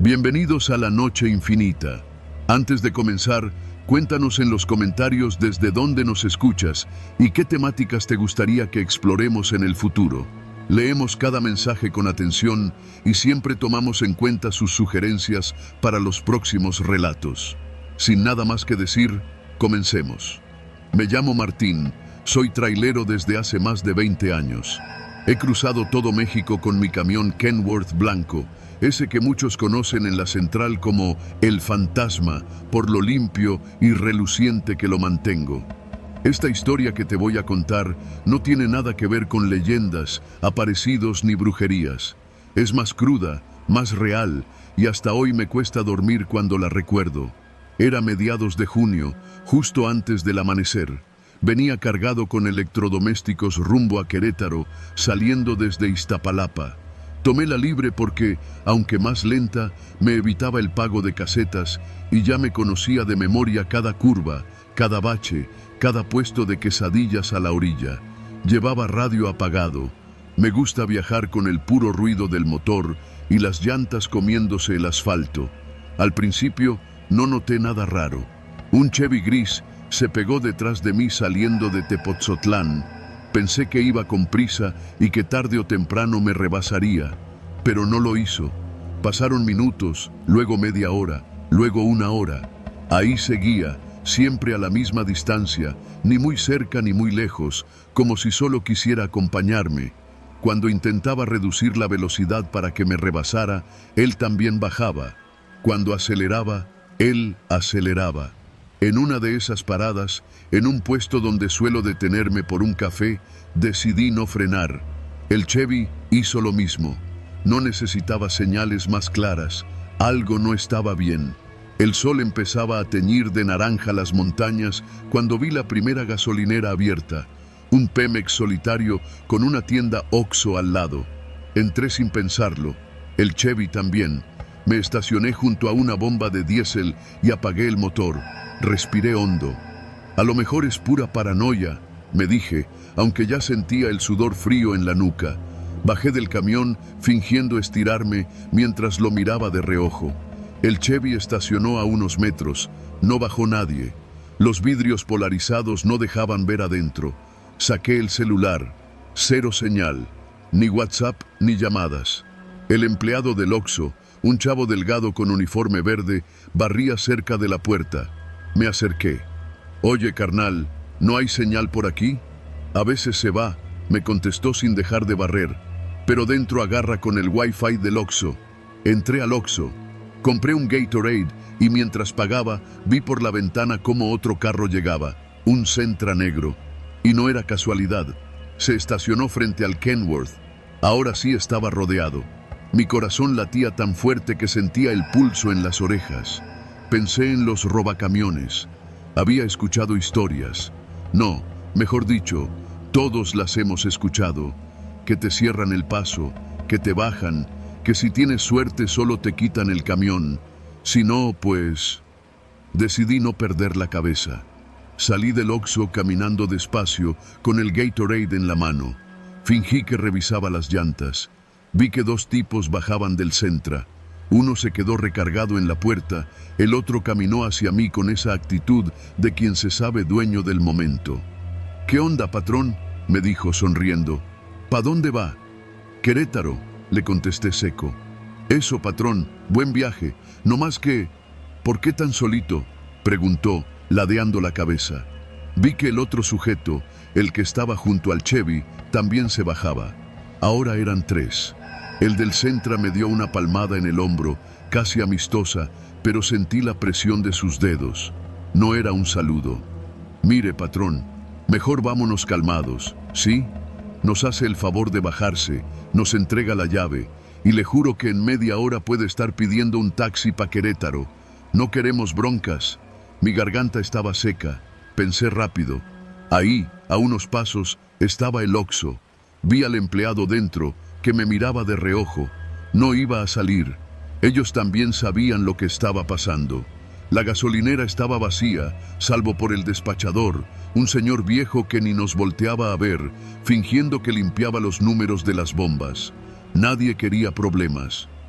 Bienvenidos a la Noche Infinita. Antes de comenzar, cuéntanos en los comentarios desde dónde nos escuchas y qué temáticas te gustaría que exploremos en el futuro. Leemos cada mensaje con atención y siempre tomamos en cuenta sus sugerencias para los próximos relatos. Sin nada más que decir, comencemos. Me llamo Martín, soy trailero desde hace más de 20 años. He cruzado todo México con mi camión Kenworth blanco, ese que muchos conocen en la central como El Fantasma, por lo limpio y reluciente que lo mantengo. Esta historia que te voy a contar no tiene nada que ver con leyendas, aparecidos ni brujerías. Es más cruda, más real, y hasta hoy me cuesta dormir cuando la recuerdo. Era mediados de junio, justo antes del amanecer. Venía cargado con electrodomésticos rumbo a Querétaro, saliendo desde Iztapalapa. Tomé la libre porque, aunque más lenta, me evitaba el pago de casetas y ya me conocía de memoria cada curva, cada bache, cada puesto de quesadillas a la orilla. Llevaba radio apagado. Me gusta viajar con el puro ruido del motor y las llantas comiéndose el asfalto. Al principio no noté nada raro. Un Chevy gris se pegó detrás de mí saliendo de Tepotzotlán. Pensé que iba con prisa y que tarde o temprano me rebasaría, pero no lo hizo. Pasaron minutos, luego media hora, luego una hora. Ahí seguía, siempre a la misma distancia, ni muy cerca ni muy lejos, como si solo quisiera acompañarme. Cuando intentaba reducir la velocidad para que me rebasara, él también bajaba. Cuando aceleraba, él aceleraba. En una de esas paradas, en un puesto donde suelo detenerme por un café, decidí no frenar. El Chevy hizo lo mismo. No necesitaba señales más claras. Algo no estaba bien. El sol empezaba a teñir de naranja las montañas cuando vi la primera gasolinera abierta. Un Pemex solitario con una tienda Oxxo al lado. Entré sin pensarlo. El Chevy también. Me estacioné junto a una bomba de diésel y apagué el motor. Respiré hondo. A lo mejor es pura paranoia, me dije, aunque ya sentía el sudor frío en la nuca. Bajé del camión fingiendo estirarme mientras lo miraba de reojo. El Chevy estacionó a unos metros. No bajó nadie. Los vidrios polarizados no dejaban ver adentro. Saqué el celular. Cero señal. Ni WhatsApp ni llamadas. El empleado del Oxxo, un chavo delgado con uniforme verde, barría cerca de la puerta. Me acerqué. «Oye, carnal, ¿no hay señal por aquí?» «A veces se va», me contestó sin dejar de barrer. «Pero dentro agarra con el Wi-Fi del Oxxo». Entré al Oxxo. Compré un Gatorade y mientras pagaba, vi por la ventana cómo otro carro llegaba. Un Sentra negro. Y no era casualidad. Se estacionó frente al Kenworth. Ahora sí estaba rodeado. Mi corazón latía tan fuerte que sentía el pulso en las orejas. Pensé en los robacamiones. Había escuchado historias. No, mejor dicho, todos las hemos escuchado. Que te cierran el paso, que te bajan, que si tienes suerte solo te quitan el camión. Si no, pues... Decidí no perder la cabeza. Salí del Oxxo caminando despacio, con el Gatorade en la mano. Fingí que revisaba las llantas. Vi que dos tipos bajaban del Sentra. Uno se quedó recargado en la puerta, el otro caminó hacia mí con esa actitud de quien se sabe dueño del momento. «¿Qué onda, patrón?», me dijo sonriendo. «¿Pa dónde va?» «Querétaro», le contesté seco. «Eso, patrón, buen viaje, no más que...» «¿Por qué tan solito?», preguntó, ladeando la cabeza. Vi que el otro sujeto, el que estaba junto al Chevy, también se bajaba. Ahora eran tres. El del Sentra me dio una palmada en el hombro, casi amistosa, pero sentí la presión de sus dedos. No era un saludo. «Mire, patrón, mejor vámonos calmados, ¿sí? Nos hace el favor de bajarse, nos entrega la llave, y le juro que en media hora puede estar pidiendo un taxi pa' Querétaro. No queremos broncas». Mi garganta estaba seca. Pensé rápido. Ahí, a unos pasos, estaba el Oxxo. Vi al empleado dentro, que me miraba de reojo. No iba a salir. Ellos también sabían lo que estaba pasando. La gasolinera estaba vacía, salvo por el despachador, un señor viejo que ni nos volteaba a ver, fingiendo que limpiaba los números de las bombas. Nadie quería problemas.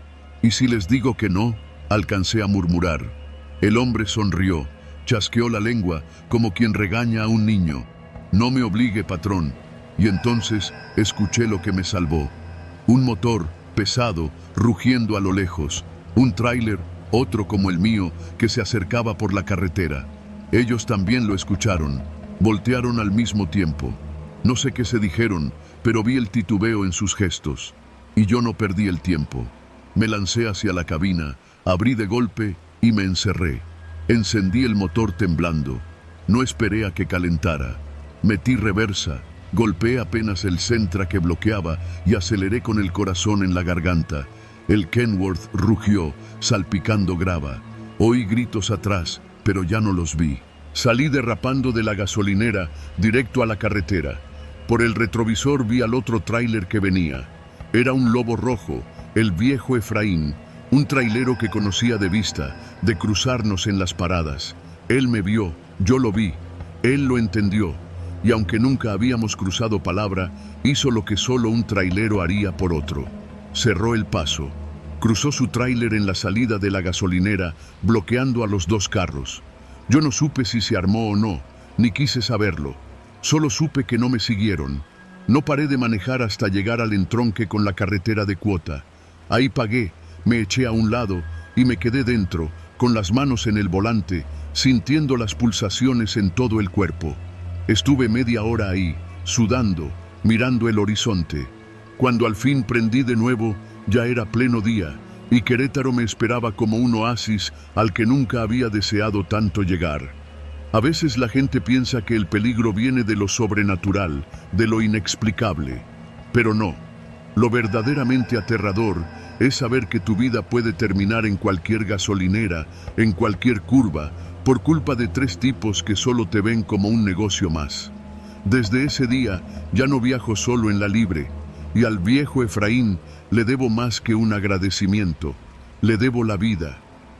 ¿Y si les digo que no?, alcancé a murmurar. El hombre sonrió, chasqueó la lengua como quien regaña a un niño. No me obligue, patrón. Y entonces escuché lo que me salvó. Un motor pesado rugiendo a lo lejos. Un tráiler, otro como el mío, que se acercaba por la carretera. Ellos también lo escucharon. Voltearon al mismo tiempo. No sé qué se dijeron, pero vi el titubeo en sus gestos. Y yo no perdí el tiempo. Me lancé hacia la cabina, abrí de golpe y me encerré. Encendí el motor temblando. No esperé a que calentara. Metí reversa, golpeé apenas el Sentra que bloqueaba y aceleré con el corazón en la garganta. El Kenworth rugió, salpicando grava. Oí gritos atrás, pero ya no los vi. Salí derrapando de la gasolinera directo a la carretera. Por el retrovisor vi al otro tráiler que venía. Era un Lobo Rojo, el viejo Efraín, un trailero que conocía de vista, de cruzarnos en las paradas. Él me vio, yo lo vi, él lo entendió, y aunque nunca habíamos cruzado palabra, hizo lo que solo un trailero haría por otro. Cerró el paso. Cruzó su tráiler en la salida de la gasolinera, bloqueando a los dos carros. Yo no supe si se armó o no, ni quise saberlo. Solo supe que no me siguieron. No paré de manejar hasta llegar al entronque con la carretera de Cuota. Ahí pagué, me eché a un lado y me quedé dentro, con las manos en el volante, sintiendo las pulsaciones en todo el cuerpo. Estuve media hora ahí, sudando, mirando el horizonte. Cuando al fin prendí de nuevo, ya era pleno día, y Querétaro me esperaba como un oasis al que nunca había deseado tanto llegar. A veces la gente piensa que el peligro viene de lo sobrenatural, de lo inexplicable, pero no. Lo verdaderamente aterrador es saber que tu vida puede terminar en cualquier gasolinera, en cualquier curva, por culpa de tres tipos que solo te ven como un negocio más. Desde ese día ya no viajo solo en la libre, y al viejo Efraín le debo más que un agradecimiento, le debo la vida.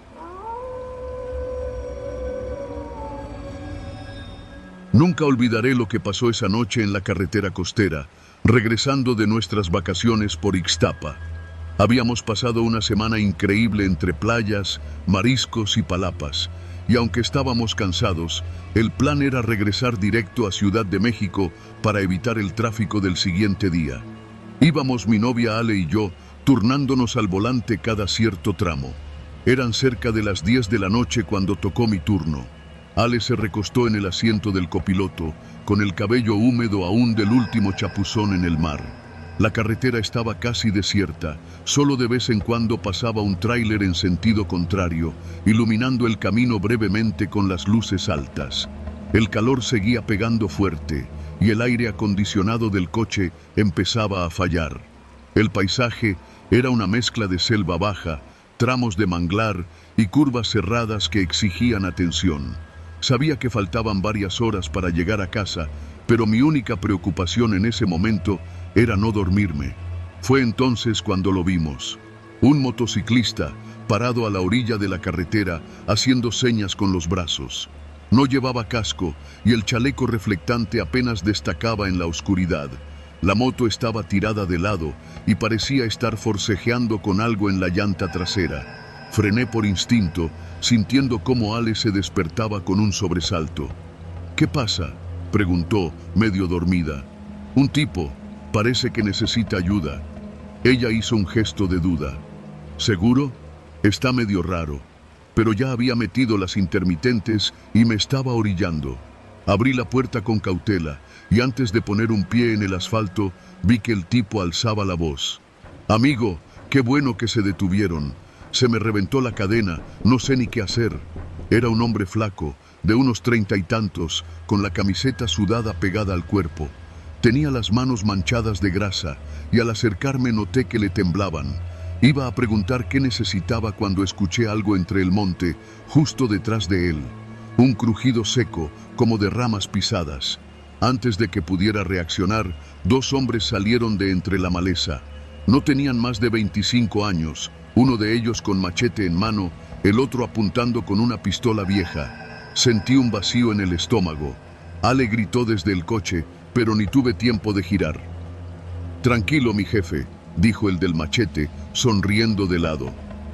Nunca olvidaré lo que pasó esa noche en la carretera costera, regresando de nuestras vacaciones por Ixtapa. Habíamos pasado una semana increíble entre playas, mariscos y palapas, y aunque estábamos cansados, el plan era regresar directo a Ciudad de México para evitar el tráfico del siguiente día. Íbamos mi novia Ale y yo, turnándonos al volante cada cierto tramo. Eran cerca de las 10 de la noche cuando tocó mi turno. Ale se recostó en el asiento del copiloto, con el cabello húmedo aún del último chapuzón en el mar. La carretera estaba casi desierta, solo de vez en cuando pasaba un tráiler en sentido contrario, iluminando el camino brevemente con las luces altas. El calor seguía pegando fuerte, y el aire acondicionado del coche empezaba a fallar. El paisaje era una mezcla de selva baja, tramos de manglar y curvas cerradas que exigían atención. Sabía que faltaban varias horas para llegar a casa, pero mi única preocupación en ese momento era no dormirme. Fue entonces cuando lo vimos. Un motociclista parado a la orilla de la carretera haciendo señas con los brazos. No llevaba casco y el chaleco reflectante apenas destacaba en la oscuridad. La moto estaba tirada de lado y parecía estar forcejeando con algo en la llanta trasera. Frené por instinto, sintiendo cómo Ale se despertaba con un sobresalto. «¿Qué pasa?», preguntó, medio dormida. «Un tipo, parece que necesita ayuda». Ella hizo un gesto de duda. «¿Seguro? Está medio raro». Pero ya había metido las intermitentes y me estaba orillando. Abrí la puerta con cautela y antes de poner un pie en el asfalto, vi que el tipo alzaba la voz. «Amigo, qué bueno que se detuvieron. Se me reventó la cadena, no sé ni qué hacer». Era un hombre flaco, de unos 30 y tantos, con la camiseta sudada pegada al cuerpo. Tenía las manos manchadas de grasa y al acercarme noté que le temblaban. Iba a preguntar qué necesitaba cuando escuché algo entre el monte, justo detrás de él. Un crujido seco, como de ramas pisadas. Antes de que pudiera reaccionar, dos hombres salieron de entre la maleza. No tenían más de 25 años, uno de ellos con machete en mano, el otro apuntando con una pistola vieja. Sentí un vacío en el estómago. Ale gritó desde el coche, pero ni tuve tiempo de girar. «Tranquilo, mi jefe», dijo el del machete, sonriendo de lado.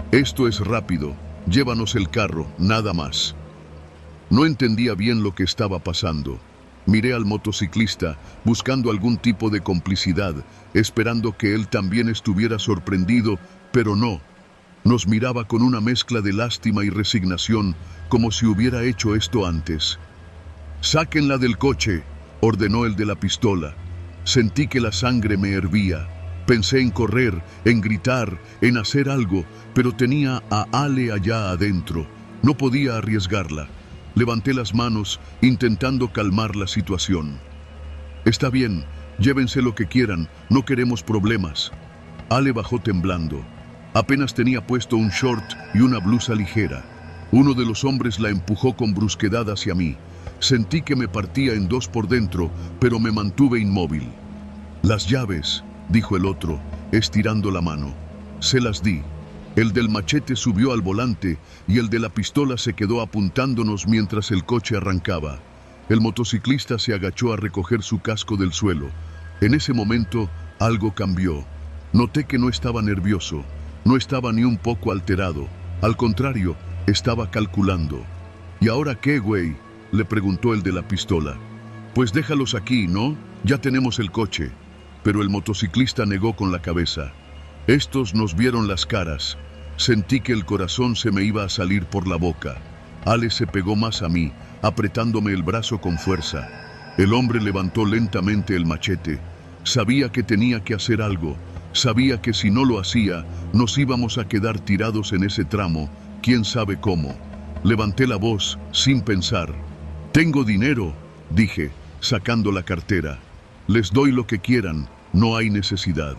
Esto es rápido, llévanos el carro, nada más. No entendía bien lo que estaba pasando. Miré al motociclista, buscando algún tipo de complicidad, esperando que él también estuviera sorprendido, pero no. Nos miraba con una mezcla de lástima y resignación, como si hubiera hecho esto antes. «Sáquenla del coche», ordenó el de la pistola. Sentí que la sangre me hervía. Pensé en correr, en gritar, en hacer algo, pero tenía a Ale allá adentro. No podía arriesgarla. Levanté las manos, intentando calmar la situación. «Está bien, llévense lo que quieran, no queremos problemas». Ale bajó temblando. Apenas tenía puesto un short y una blusa ligera. Uno de los hombres la empujó con brusquedad hacia mí. Sentí que me partía en dos por dentro, pero me mantuve inmóvil. «Las llaves», dijo el otro, estirando la mano. Se las di. El del machete subió al volante y el de la pistola se quedó apuntándonos mientras el coche arrancaba. El motociclista se agachó a recoger su casco del suelo. En ese momento, algo cambió. Noté que no estaba nervioso, no estaba ni un poco alterado. Al contrario, estaba calculando. «¿Y ahora qué, güey?», le preguntó el de la pistola. «Pues déjalos aquí, ¿no? Ya tenemos el coche». Pero el motociclista negó con la cabeza. Estos nos vieron las caras. Sentí que el corazón se me iba a salir por la boca. Ale se pegó más a mí, apretándome el brazo con fuerza. El hombre levantó lentamente el machete. Sabía que tenía que hacer algo. Sabía que si no lo hacía, nos íbamos a quedar tirados en ese tramo, quién sabe cómo. Levanté la voz, sin pensar. «Tengo dinero», dije, sacando la cartera. «Les doy lo que quieran, no hay necesidad».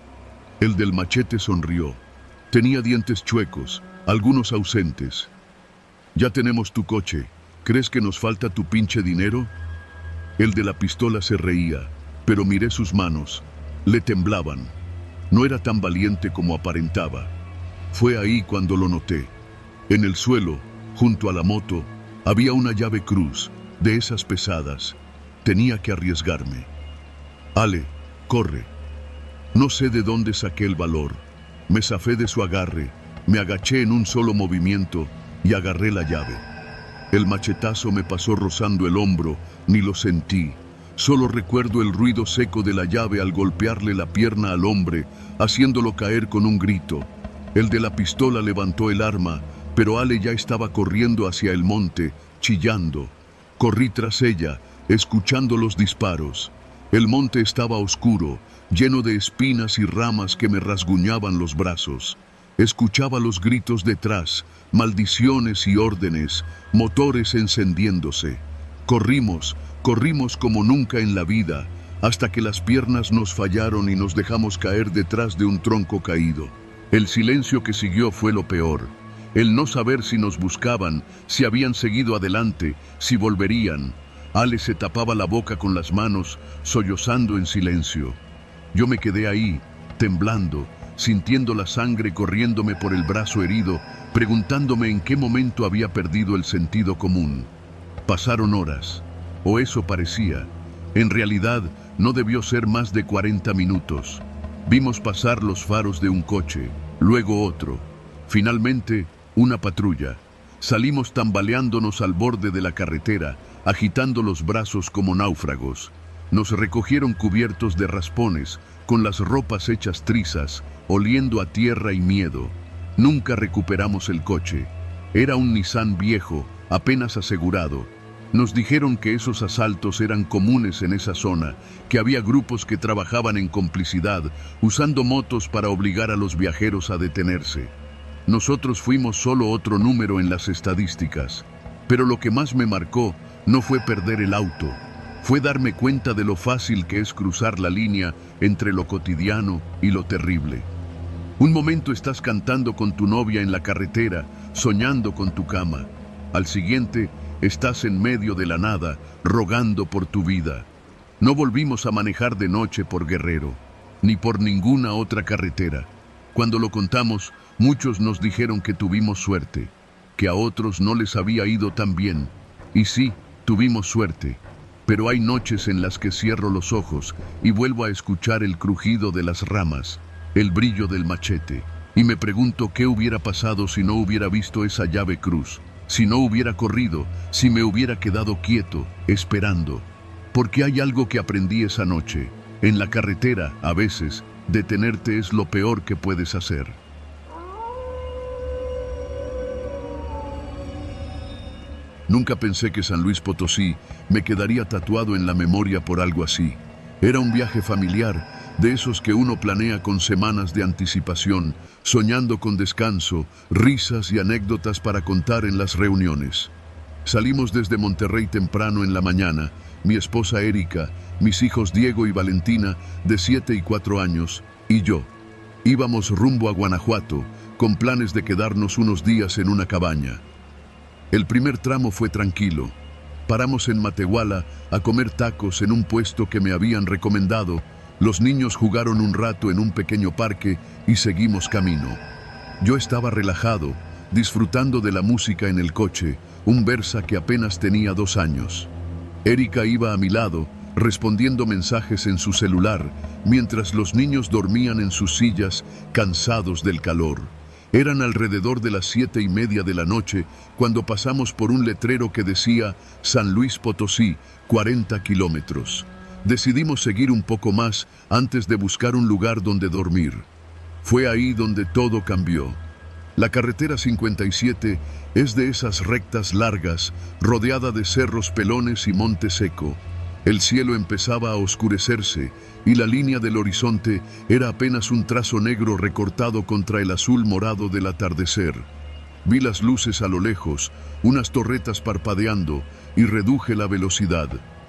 El del machete sonrió. Tenía dientes chuecos, algunos ausentes. «Ya tenemos tu coche. ¿Crees que nos falta tu pinche dinero?» El de la pistola se reía, pero miré sus manos. Le temblaban. No era tan valiente como aparentaba. Fue ahí cuando lo noté. En el suelo, junto a la moto, había una llave cruz, de esas pesadas. Tenía que arriesgarme. «Ale, corre». No sé de dónde saqué el valor. Me zafé de su agarre, me agaché en un solo movimiento y agarré la llave. El machetazo me pasó rozando el hombro, ni lo sentí. Solo recuerdo el ruido seco de la llave al golpearle la pierna al hombre, haciéndolo caer con un grito. El de la pistola levantó el arma, pero Ale ya estaba corriendo hacia el monte, chillando. Corrí tras ella, escuchando los disparos. El monte estaba oscuro, lleno de espinas y ramas que me rasguñaban los brazos. Escuchaba los gritos detrás, maldiciones y órdenes, motores encendiéndose. Corrimos como nunca en la vida, hasta que las piernas nos fallaron y nos dejamos caer detrás de un tronco caído. El silencio que siguió fue lo peor. El no saber si nos buscaban, si habían seguido adelante, si volverían. Ale se tapaba la boca con las manos, sollozando en silencio. Yo me quedé ahí, temblando, sintiendo la sangre corriéndome por el brazo herido, preguntándome en qué momento había perdido el sentido común. Pasaron horas, o eso parecía. En realidad, no debió ser más de 40 minutos. Vimos pasar los faros de un coche, luego otro. Finalmente, una patrulla. Salimos tambaleándonos al borde de la carretera, agitando los brazos como náufragos. Nos recogieron cubiertos de raspones, con las ropas hechas trizas, oliendo a tierra y miedo. Nunca recuperamos el coche. Era un Nissan viejo, apenas asegurado. Nos dijeron que esos asaltos eran comunes en esa zona, que había grupos que trabajaban en complicidad, usando motos para obligar a los viajeros a detenerse. Nosotros fuimos solo otro número en las estadísticas, pero lo que más me marcó no fue perder el auto, fue darme cuenta de lo fácil que es cruzar la línea entre lo cotidiano y lo terrible. Un momento estás cantando con tu novia en la carretera, soñando con tu cama. Al siguiente, estás en medio de la nada, rogando por tu vida. No volvimos a manejar de noche por Guerrero, ni por ninguna otra carretera. Cuando lo contamos, muchos nos dijeron que tuvimos suerte, que a otros no les había ido tan bien. Y sí, tuvimos suerte, pero hay noches en las que cierro los ojos y vuelvo a escuchar el crujido de las ramas, el brillo del machete, Y me pregunto qué hubiera pasado si no hubiera visto esa llave cruz, si no hubiera corrido, si me hubiera quedado quieto, esperando. Porque hay algo que aprendí esa noche. En la carretera, a veces, detenerte es lo peor que puedes hacer. Nunca pensé que San Luis Potosí me quedaría tatuado en la memoria por algo así. Era un viaje familiar, de esos que uno planea con semanas de anticipación, soñando con descanso, risas y anécdotas para contar en las reuniones. Salimos desde Monterrey temprano en la mañana, mi esposa Erika, mis hijos Diego y Valentina, de 7 y 4 años, y yo. Íbamos rumbo a Guanajuato, con planes de quedarnos unos días en una cabaña. El primer tramo fue tranquilo. Paramos en Matehuala a comer tacos en un puesto que me habían recomendado. Los niños jugaron un rato en un pequeño parque y seguimos camino. Yo estaba relajado, disfrutando de la música en el coche, un Versa que apenas tenía 2 años. Erika iba a mi lado, respondiendo mensajes en su celular, mientras los niños dormían en sus sillas, cansados del calor. Eran alrededor de las 7:30 de la noche cuando pasamos por un letrero que decía San Luis Potosí, 40 kilómetros. Decidimos seguir un poco más antes de buscar un lugar donde dormir. Fue ahí donde todo cambió. La carretera 57 es de esas rectas largas, rodeada de cerros pelones y monte seco. El cielo empezaba a oscurecerse y la línea del horizonte era apenas un trazo negro recortado contra el azul morado del atardecer. Vi las luces a lo lejos, unas torretas parpadeando, y reduje la velocidad.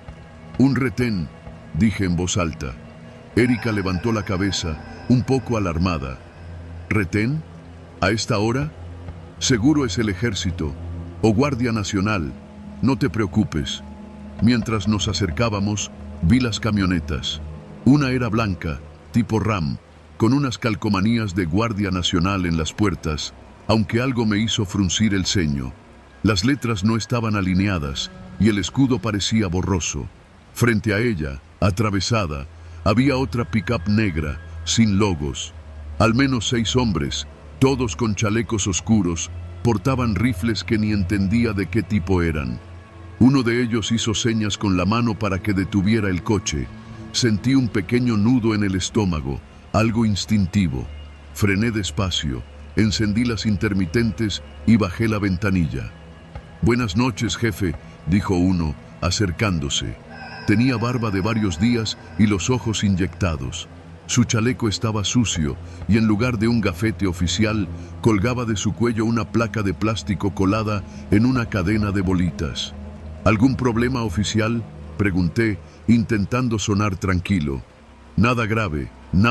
«Un retén», dije en voz alta. Erika levantó la cabeza, un poco alarmada. «¿Retén? ¿A esta hora? Seguro es el ejército, o Guardia Nacional. No te preocupes». Mientras nos acercábamos, vi las camionetas. Una era blanca, tipo Ram, con unas calcomanías de Guardia Nacional en las puertas, aunque algo me hizo fruncir el ceño. Las letras no estaban alineadas y el escudo parecía borroso. Frente a ella, atravesada, había otra pick-up negra, sin logos. Al menos 6 hombres, todos con chalecos oscuros, portaban rifles que ni entendía de qué tipo eran. Uno de ellos hizo señas con la mano para que detuviera el coche. Sentí un pequeño nudo en el estómago, algo instintivo. Frené despacio, encendí las intermitentes y bajé la ventanilla. «Buenas noches, jefe», dijo uno, acercándose. Tenía barba de varios días y los ojos inyectados. Su chaleco estaba sucio y en lugar de un gafete oficial, colgaba de su cuello una placa de plástico colada en una cadena de bolitas. «¿Algún problema oficial?», pregunté, intentando sonar tranquilo. Nada grave,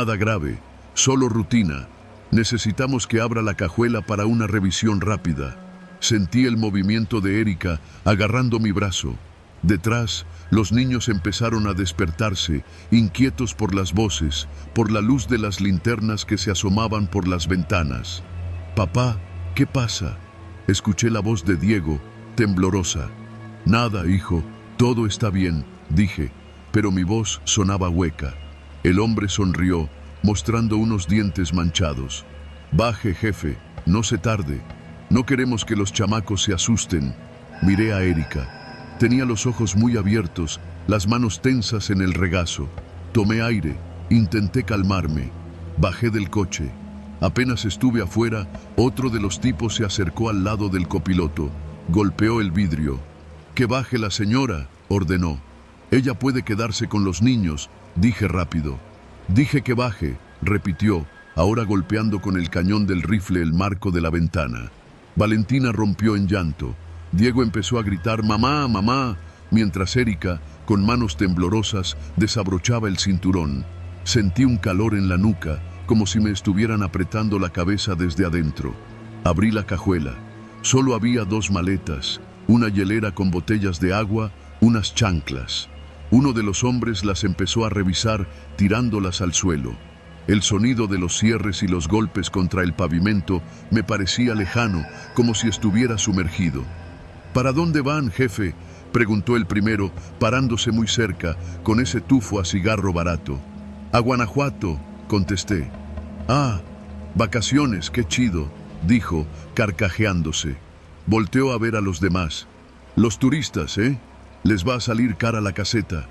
solo rutina. Necesitamos que abra la cajuela para una revisión rápida». Sentí el movimiento de Erika agarrando mi brazo. Detrás, los niños empezaron a despertarse, inquietos por las voces, por la luz de las linternas que se asomaban por las ventanas. «Papá, ¿qué pasa?», escuché la voz de Diego, temblorosa. «Nada, hijo, todo está bien», dije, pero mi voz sonaba hueca. El hombre sonrió, mostrando unos dientes manchados. «Baje, jefe, no se tarde. No queremos que los chamacos se asusten». Miré a Erika. Tenía los ojos muy abiertos, las manos tensas en el regazo. Tomé aire, intenté calmarme. Bajé del coche. Apenas estuve afuera, otro de los tipos se acercó al lado del copiloto. Golpeó el vidrio. «Que baje la señora», ordenó. «Ella puede quedarse con los niños», dije rápido. «Dije que baje», repitió, ahora golpeando con el cañón del rifle el marco de la ventana. Valentina rompió en llanto. Diego empezó a gritar «mamá, mamá», mientras Erika, con manos temblorosas, desabrochaba el cinturón. Sentí un calor en la nuca, como si me estuvieran apretando la cabeza desde adentro. Abrí la cajuela. Solo había 2 maletas. Una hielera con botellas de agua, unas chanclas. Uno de los hombres las empezó a revisar, tirándolas al suelo. El sonido de los cierres y los golpes contra el pavimento me parecía lejano, como si estuviera sumergido. «¿Para dónde van, jefe?», preguntó el primero, parándose muy cerca, con ese tufo a cigarro barato. «A Guanajuato», contesté. «Ah, Vacaciones, qué chido, dijo, carcajeándose. Volteó a ver a los demás. Los turistas, ¿eh? Les va a salir cara la caseta.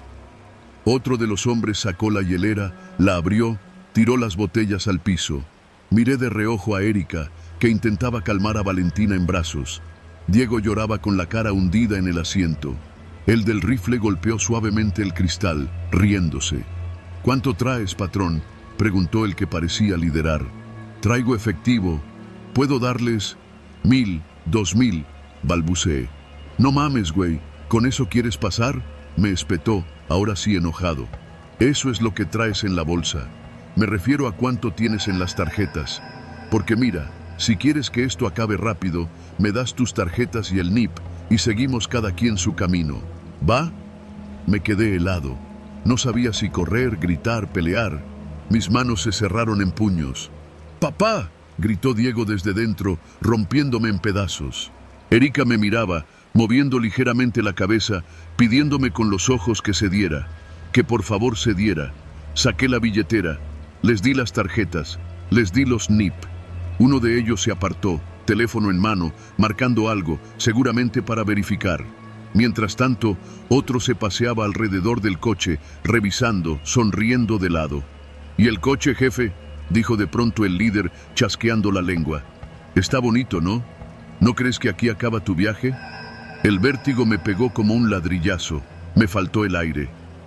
Otro de los hombres sacó la hielera, la abrió, tiró las botellas al piso. Miré de reojo a Erika, que intentaba calmar a Valentina en brazos. Diego lloraba con la cara hundida en el asiento. El del rifle golpeó suavemente el cristal, riéndose. ¿Cuánto traes, patrón?, preguntó el que parecía liderar. Traigo efectivo. ¿Puedo darles 1,000, 2,000? Balbuceé. No mames, güey. ¿Con eso quieres pasar?, me espetó, ahora sí enojado. Eso es lo que traes en la bolsa. Me refiero a cuánto tienes en las tarjetas. Porque mira, si quieres que esto acabe rápido, me das tus tarjetas y el NIP, y seguimos cada quien su camino. ¿Va? Me quedé helado. No sabía si correr, gritar, pelear. Mis manos se cerraron en puños. ¡Papá!, gritó Diego desde dentro, rompiéndome en pedazos. Erika me miraba, moviendo ligeramente la cabeza, pidiéndome con los ojos que cediera, que por favor cediera. Saqué la billetera, les di las tarjetas, les di los NIP. Uno de ellos se apartó, teléfono en mano, marcando algo, seguramente para verificar. Mientras tanto, otro se paseaba alrededor del coche, revisando, sonriendo de lado. ¿Y el coche, jefe?, dijo de pronto el líder, chasqueando la lengua. Está bonito, ¿no? ¿No crees que aquí acaba tu viaje? El vértigo me pegó como un ladrillazo. Me faltó el aire.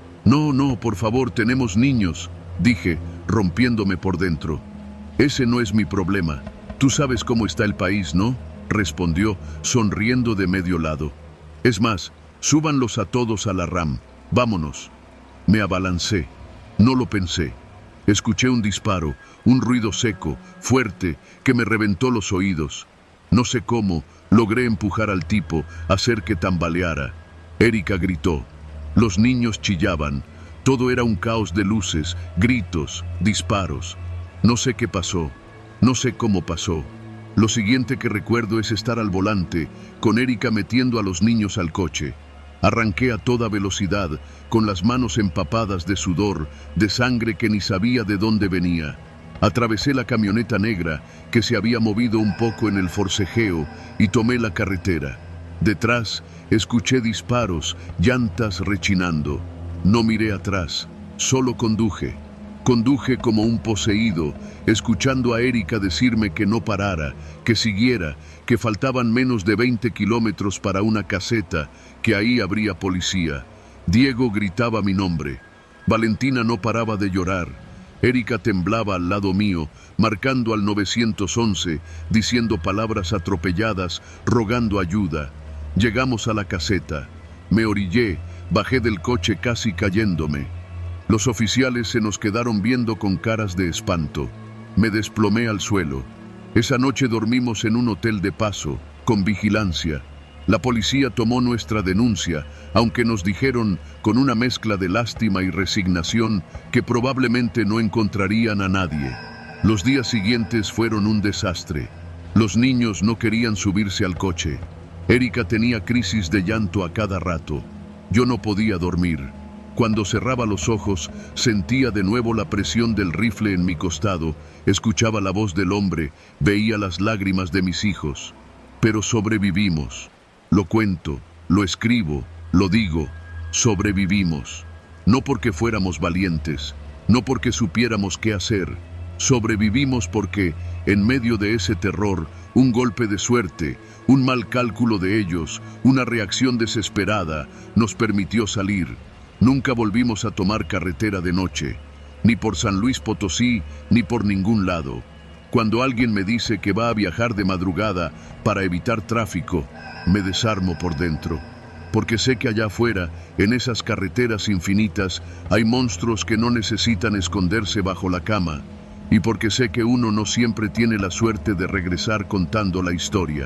No, por favor, tenemos niños, dije, rompiéndome por dentro. Ese no es mi problema. Tú sabes cómo está el país, ¿no?, respondió, sonriendo de medio lado. Es más, súbanlos a todos a la RAM. Vámonos. Me abalancé. No lo pensé. Escuché un disparo, un ruido seco, fuerte, que me reventó los oídos. No sé cómo, logré empujar al tipo, hacer que tambaleara. Erika gritó. Los niños chillaban. Todo era un caos de luces, gritos, disparos. No sé qué pasó. No sé cómo pasó. Lo siguiente que recuerdo es estar al volante, con Erika metiendo a los niños al coche. Arranqué a toda velocidad, con las manos empapadas de sudor, de sangre que ni sabía de dónde venía. Atravesé la camioneta negra, que se había movido un poco en el forcejeo, y tomé la carretera. Detrás, escuché disparos, llantas rechinando. No miré atrás, solo conduje. Conduje como un poseído, escuchando a Erika decirme que no parara, que siguiera, que faltaban menos de 20 kilómetros para una caseta, que ahí habría policía. Diego gritaba mi nombre. Valentina no paraba de llorar. Erika temblaba al lado mío, marcando al 911, diciendo palabras atropelladas, rogando ayuda. Llegamos a la caseta. Me orillé, bajé del coche casi cayéndome. Los oficiales se nos quedaron viendo con caras de espanto. Me desplomé al suelo. Esa noche dormimos en un hotel de paso, con vigilancia. La policía tomó nuestra denuncia, aunque nos dijeron, con una mezcla de lástima y resignación, que probablemente no encontrarían a nadie. Los días siguientes fueron un desastre. Los niños no querían subirse al coche. Erika tenía crisis de llanto a cada rato. Yo no podía dormir. Cuando cerraba los ojos, sentía de nuevo la presión del rifle en mi costado, escuchaba la voz del hombre, veía las lágrimas de mis hijos. Pero sobrevivimos. Lo cuento, lo escribo, lo digo, sobrevivimos. No porque fuéramos valientes, no porque supiéramos qué hacer. Sobrevivimos porque, en medio de ese terror, un golpe de suerte, un mal cálculo de ellos, una reacción desesperada, nos permitió salir. Nunca volvimos a tomar carretera de noche, ni por San Luis Potosí, ni por ningún lado. Cuando alguien me dice que va a viajar de madrugada para evitar tráfico, me desarmo por dentro, porque sé que allá afuera, en esas carreteras infinitas, hay monstruos que no necesitan esconderse bajo la cama, y porque sé que uno no siempre tiene la suerte de regresar contando la historia.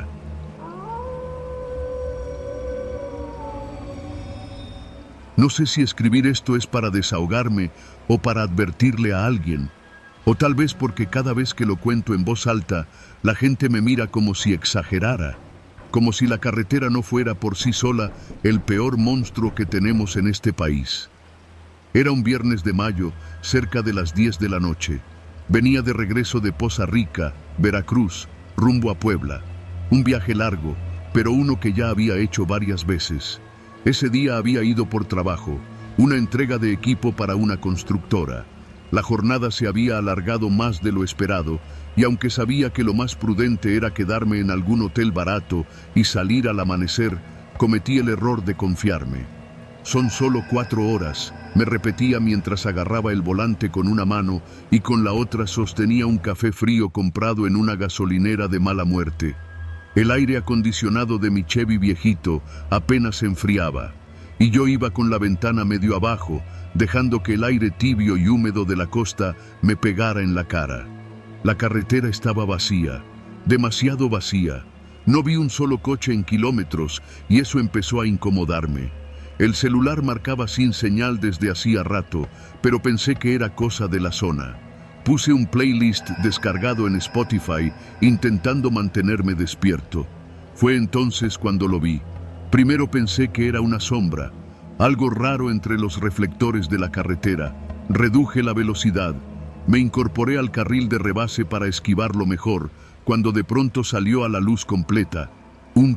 No sé si escribir esto es para desahogarme o para advertirle a alguien, o tal vez porque cada vez que lo cuento en voz alta, la gente me mira como si exagerara, como si la carretera no fuera por sí sola el peor monstruo que tenemos en este país. Era un viernes de mayo, cerca de las 10 de la noche. Venía de regreso de Poza Rica, Veracruz, rumbo a Puebla. Un viaje largo, pero uno que ya había hecho varias veces. Ese día había ido por trabajo, una entrega de equipo para una constructora. La jornada se había alargado más de lo esperado, y aunque sabía que lo más prudente era quedarme en algún hotel barato y salir al amanecer, cometí el error de confiarme. Son solo 4 horas, me repetía mientras agarraba el volante con una mano y con la otra sostenía un café frío comprado en una gasolinera de mala muerte. El aire acondicionado de mi Chevy viejito apenas se enfriaba, y yo iba con la ventana medio abajo, dejando que el aire tibio y húmedo de la costa me pegara en la cara. La carretera estaba vacía, demasiado vacía. No vi un solo coche en kilómetros y eso empezó a incomodarme. El celular marcaba sin señal desde hacía rato, pero pensé que era cosa de la zona. Puse un playlist descargado en Spotify, intentando mantenerme despierto. Fue entonces cuando lo vi. Primero pensé que era una sombra, algo raro entre los reflectores de la carretera. Reduje la velocidad. Me incorporé al carril de rebase para esquivarlo mejor, cuando de pronto salió a la luz completa. Un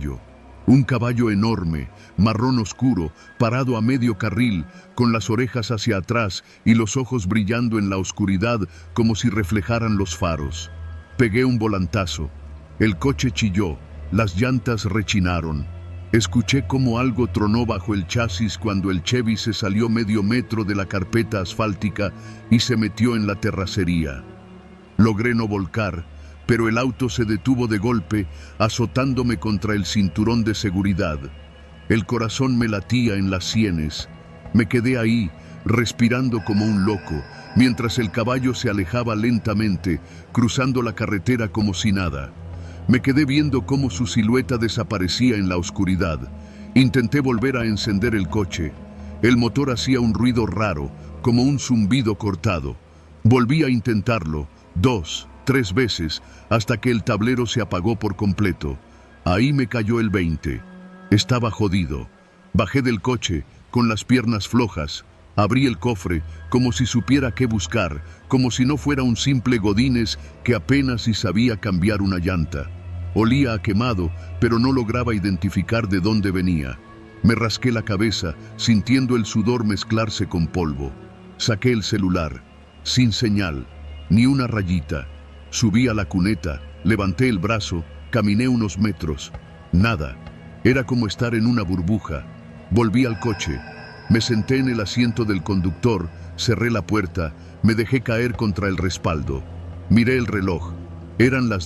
caballo enorme, marrón oscuro, parado a medio carril, con las orejas hacia atrás y los ojos brillando en la oscuridad como si reflejaran los faros. Pegué un volantazo. El coche chilló, las llantas rechinaron. Escuché como algo tronó bajo el chasis cuando el Chevy se salió medio metro de la carpeta asfáltica y se metió en la terracería. Logré no volcar, pero el auto se detuvo de golpe, azotándome contra el cinturón de seguridad. El corazón me latía en las sienes. Me quedé ahí, respirando como un loco, mientras el caballo se alejaba lentamente, cruzando la carretera como si nada. Me quedé viendo cómo su silueta desaparecía en la oscuridad. Intenté volver a encender el coche. El motor hacía un ruido raro, como un zumbido cortado. Volví a intentarlo, 2, 3 veces, hasta que el tablero se apagó por completo. Ahí me cayó el 20. Estaba jodido. Bajé del coche, con las piernas flojas. Abrí el cofre, como si supiera qué buscar, como si no fuera un simple Godínez que apenas si sabía cambiar una llanta. Olía a quemado, pero no lograba identificar de dónde venía. Me rasqué la cabeza, sintiendo el sudor mezclarse con polvo. Saqué el celular. Sin señal, ni una rayita. Subí a la cuneta, levanté el brazo, caminé unos metros. Nada. Era como estar en una burbuja. Volví al coche. Me senté en el asiento del conductor, cerré la puerta, me dejé caer contra el respaldo. Miré el reloj. Eran las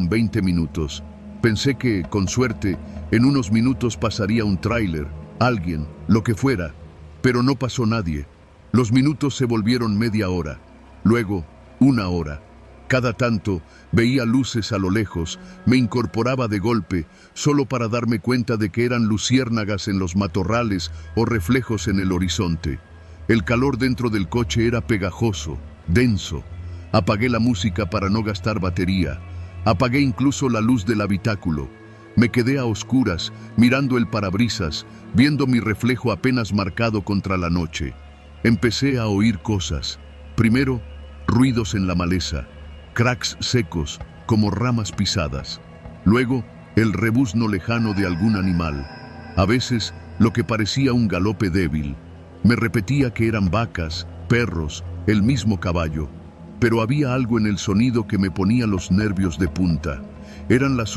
10:20. Pensé que, con suerte, en unos minutos pasaría un tráiler, alguien, lo que fuera. Pero no pasó nadie. Los minutos se volvieron media hora. Luego, 1 hora. Cada tanto, veía luces a lo lejos, me incorporaba de golpe, solo para darme cuenta de que eran luciérnagas en los matorrales o reflejos en el horizonte. El calor dentro del coche era pegajoso, denso. Apagué la música para no gastar batería. Apagué incluso la luz del habitáculo. Me quedé a oscuras, mirando el parabrisas, viendo mi reflejo apenas marcado contra la noche. Empecé a oír cosas. Primero, ruidos en la maleza. Cracks secos, como ramas pisadas. Luego, el rebuzno lejano de algún animal. A veces, lo que parecía un galope débil. Me repetía que eran vacas, perros, el mismo caballo. Pero había algo en el sonido que me ponía los nervios de punta. Eran las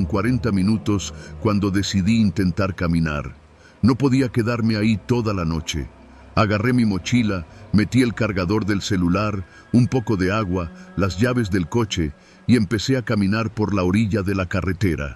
11:40 cuando decidí intentar caminar. No podía quedarme ahí toda la noche. Agarré mi mochila, metí el cargador del celular, un poco de agua, las llaves del coche y empecé a caminar por la orilla de la carretera.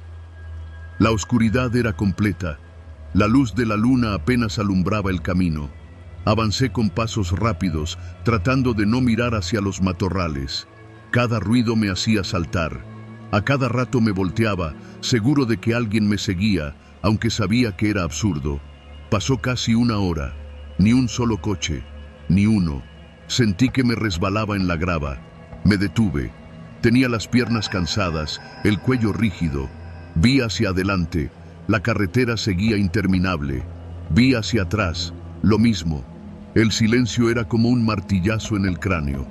La oscuridad era completa. La luz de la luna apenas alumbraba el camino. Avancé con pasos rápidos, tratando de no mirar hacia los matorrales. Cada ruido me hacía saltar. A cada rato me volteaba, seguro de que alguien me seguía, aunque sabía que era absurdo. Pasó casi 1 hora. Ni un solo coche, ni uno. Sentí que me resbalaba en la grava. Me detuve. Tenía las piernas cansadas, el cuello rígido. Vi hacia adelante. La carretera seguía interminable. Vi hacia atrás. Lo mismo. El silencio era como un martillazo en el cráneo.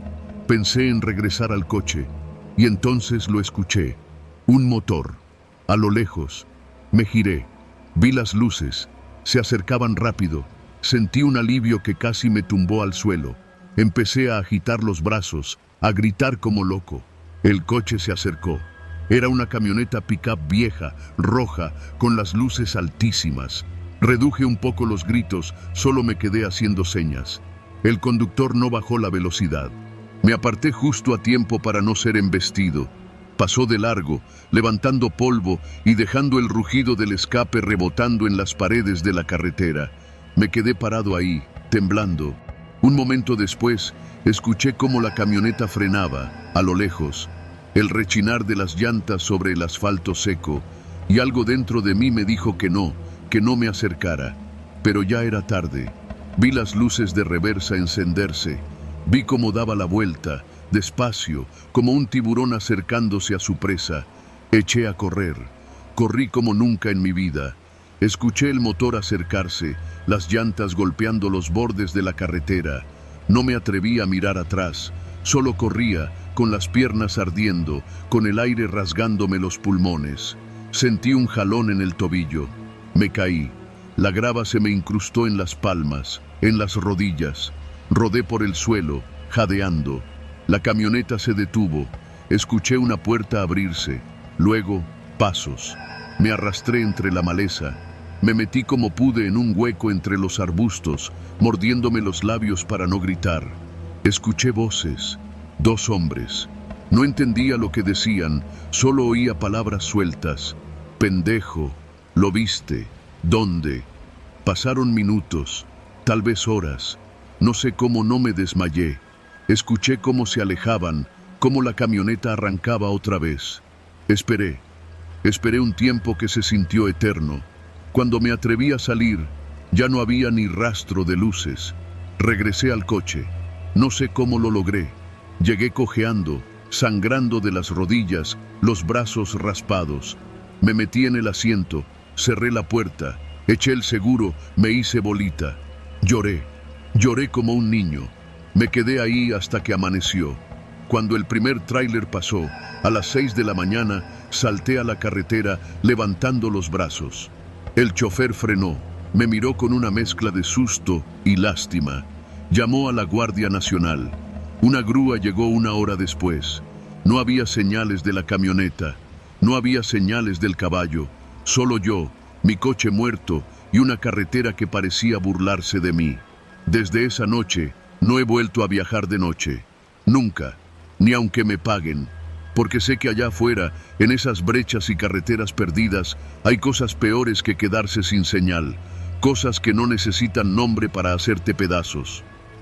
Pensé en regresar al coche, y entonces lo escuché. Un motor. A lo lejos. Me giré. Vi las luces. Se acercaban rápido. Sentí un alivio que casi me tumbó al suelo. Empecé a agitar los brazos, a gritar como loco. El coche se acercó. Era una camioneta pick-up vieja, roja, con las luces altísimas. Reduje un poco los gritos, solo me quedé haciendo señas. El conductor no bajó la velocidad. Me aparté justo a tiempo para no ser embestido. Pasó de largo, levantando polvo y dejando el rugido del escape rebotando en las paredes de la carretera. Me quedé parado ahí, temblando. Un momento después, escuché cómo la camioneta frenaba, a lo lejos, el rechinar de las llantas sobre el asfalto seco, y algo dentro de mí me dijo que no me acercara. Pero ya era tarde. Vi las luces de reversa encenderse. Vi cómo daba la vuelta, despacio, como un tiburón acercándose a su presa. Eché a correr. Corrí como nunca en mi vida. Escuché el motor acercarse, las llantas golpeando los bordes de la carretera. No me atreví a mirar atrás. Solo corría, con las piernas ardiendo, con el aire rasgándome los pulmones. Sentí un jalón en el tobillo. Me caí. La grava se me incrustó en las palmas, en las rodillas. Rodé por el suelo, jadeando. La camioneta se detuvo. Escuché una puerta abrirse. Luego, pasos. Me arrastré entre la maleza. Me metí como pude en un hueco entre los arbustos, mordiéndome los labios para no gritar. Escuché voces. 2 hombres. No entendía lo que decían, solo oía palabras sueltas. Pendejo. ¿Lo viste? ¿Dónde? Pasaron minutos, tal vez horas. No sé cómo no me desmayé. Escuché cómo se alejaban, cómo la camioneta arrancaba otra vez. Esperé. Esperé un tiempo que se sintió eterno. Cuando me atreví a salir, ya no había ni rastro de luces. Regresé al coche. No sé cómo lo logré. Llegué cojeando, sangrando de las rodillas, los brazos raspados. Me metí en el asiento, cerré la puerta, eché el seguro, me hice bolita. Lloré. Lloré como un niño. Me quedé ahí hasta que amaneció. Cuando el primer tráiler pasó, a las 6 de la mañana, salté a la carretera levantando los brazos. El chofer frenó, me miró con una mezcla de susto y lástima. Llamó a la Guardia Nacional. Una grúa llegó 1 hora después. No había señales de la camioneta, no había señales del caballo, solo yo, mi coche muerto y una carretera que parecía burlarse de mí. Desde esa noche, no he vuelto a viajar de noche. Nunca, ni aunque me paguen. Porque sé que allá afuera, en esas brechas y carreteras perdidas, hay cosas peores que quedarse sin señal. Cosas que no necesitan nombre para hacerte pedazos.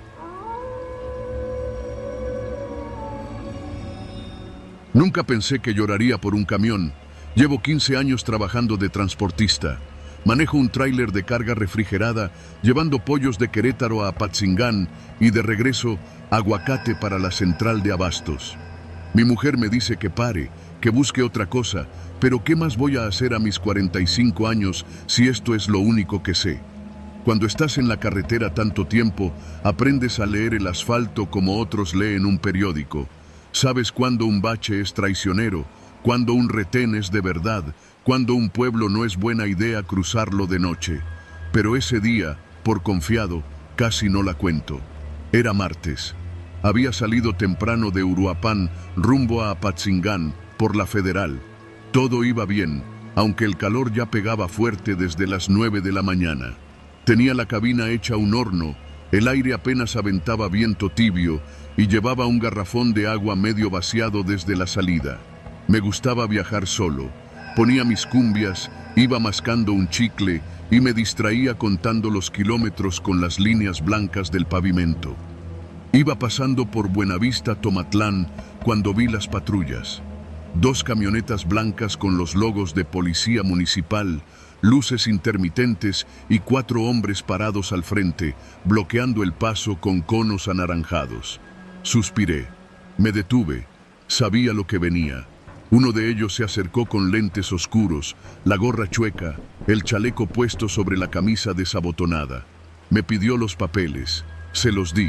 Nunca pensé que lloraría por un camión. Llevo 15 años trabajando de transportista. Manejo un tráiler de carga refrigerada, llevando pollos de Querétaro a Apatzingán y de regreso aguacate para la central de abastos. Mi mujer me dice que pare, que busque otra cosa, pero ¿qué más voy a hacer a mis 45 años si esto es lo único que sé? Cuando estás en la carretera tanto tiempo, aprendes a leer el asfalto como otros leen un periódico. Sabes cuándo un bache es traicionero, cuándo un retén es de verdad, cuándo un pueblo no es buena idea cruzarlo de noche. Pero ese día, por confiado, casi no la cuento. Era martes. Había salido temprano de Uruapan rumbo a Apatzingán por la Federal. Todo iba bien, aunque el calor ya pegaba fuerte desde las 9 de la mañana. Tenía la cabina hecha un horno, el aire apenas aventaba viento tibio y llevaba un garrafón de agua medio vaciado desde la salida. Me gustaba viajar solo. Ponía mis cumbias, iba mascando un chicle y me distraía contando los kilómetros con las líneas blancas del pavimento. Iba pasando por Buenavista, Tomatlán, cuando vi las patrullas. 2 camionetas blancas con los logos de Policía Municipal, luces intermitentes y 4 hombres parados al frente, bloqueando el paso con conos anaranjados. Suspiré. Me detuve. Sabía lo que venía. Uno de ellos se acercó con lentes oscuros, la gorra chueca, el chaleco puesto sobre la camisa desabotonada. Me pidió los papeles. Se los di.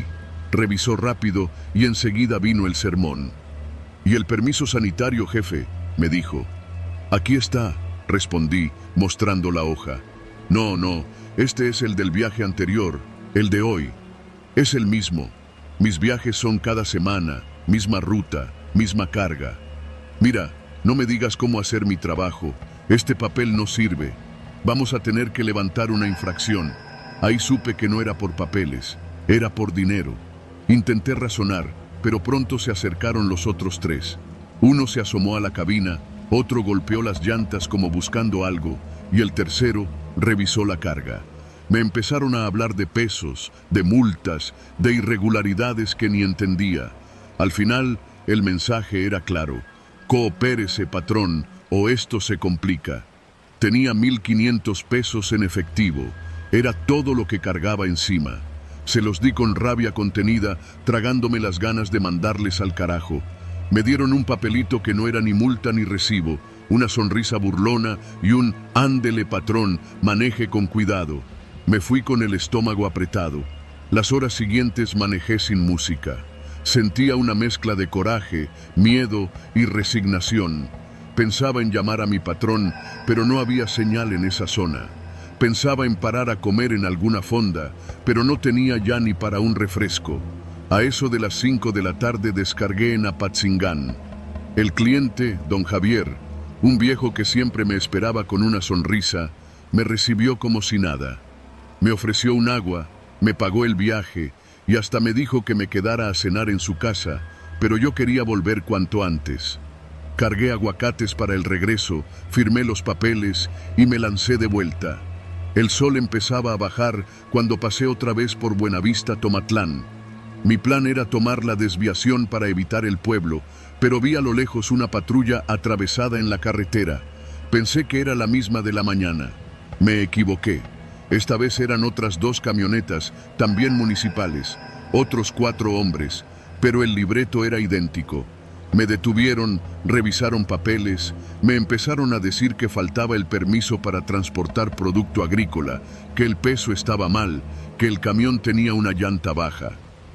revisó rápido y enseguida vino el sermón. «¿Y el permiso sanitario, jefe?», me dijo. «Aquí está», respondí, mostrando la hoja. No, este es el del viaje anterior, el de hoy. Es el mismo. Mis viajes son cada semana, misma ruta, misma carga. Mira, no me digas cómo hacer mi trabajo. Este papel no sirve. Vamos a tener que levantar una infracción. Ahí supe que no era por papeles, era por dinero. Intenté razonar, pero pronto se acercaron los otros tres. Uno se asomó a la cabina, otro golpeó las llantas como buscando algo, y el tercero revisó la carga. Me empezaron a hablar de pesos, de multas, de irregularidades que ni entendía. Al final, el mensaje era claro: coopérese, patrón, o esto se complica. Tenía 1.500 pesos en efectivo. Era todo lo que cargaba encima. Se los di con rabia contenida, tragándome las ganas de mandarles al carajo. Me dieron un papelito que no era ni multa ni recibo, una sonrisa burlona y un «ándele, patrón, maneje con cuidado». Me fui con el estómago apretado. Las horas siguientes manejé sin música. Sentía una mezcla de coraje, miedo y resignación. Pensaba en llamar a mi patrón, pero no había señal en esa zona. Pensaba en parar a comer en alguna fonda, pero no tenía ya ni para un refresco. A eso de las 5 de la tarde descargué en Apatzingán. El cliente, don Javier, un viejo que siempre me esperaba con una sonrisa, me recibió como si nada. Me ofreció un agua, me pagó el viaje y hasta me dijo que me quedara a cenar en su casa, pero yo quería volver cuanto antes. Cargué aguacates para el regreso, firmé los papeles y me lancé de vuelta. El sol empezaba a bajar cuando pasé otra vez por Buenavista, Tomatlán. Mi plan era tomar la desviación para evitar el pueblo, pero vi a lo lejos una patrulla atravesada en la carretera. Pensé que era la misma de la mañana. Me equivoqué. Esta vez eran otras 2 camionetas, también municipales, otros 4 hombres, pero el libreto era idéntico. Me detuvieron, revisaron papeles, me empezaron a decir que faltaba el permiso para transportar producto agrícola, que el peso estaba mal, que el camión tenía una llanta baja.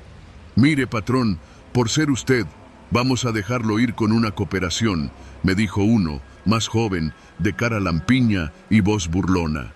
«Mire, patrón, por ser usted, vamos a dejarlo ir con una cooperación», me dijo uno, más joven, de cara lampiña y voz burlona.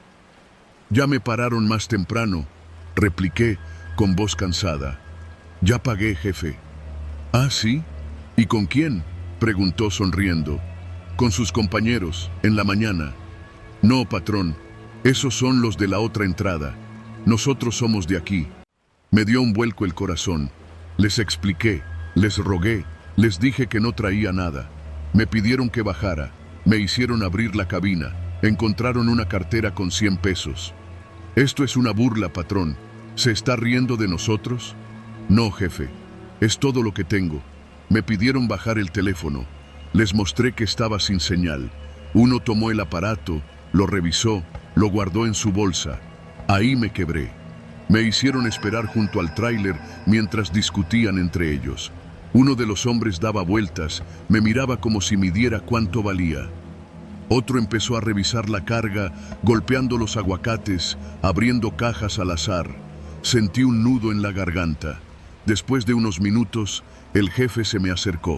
«Ya me pararon más temprano», repliqué con voz cansada. «Ya pagué, jefe». «¿Ah, sí? ¿Y con quién?», preguntó sonriendo. «Con sus compañeros, en la mañana». «No, patrón, esos son los de la otra entrada. Nosotros somos de aquí». Me dio un vuelco el corazón. Les expliqué, les rogué, les dije que no traía nada. Me pidieron que bajara, me hicieron abrir la cabina, encontraron una cartera con 100 pesos. «Esto es una burla, patrón. ¿Se está riendo de nosotros?». «No, jefe, es todo lo que tengo». Me pidieron bajar el teléfono. Les mostré que estaba sin señal. Uno tomó el aparato, lo revisó, lo guardó en su bolsa. Ahí me quebré. Me hicieron esperar junto al tráiler mientras discutían entre ellos. Uno de los hombres daba vueltas, me miraba como si midiera cuánto valía. Otro empezó a revisar la carga, golpeando los aguacates, abriendo cajas al azar. Sentí un nudo en la garganta. Después de unos minutos, el jefe se me acercó.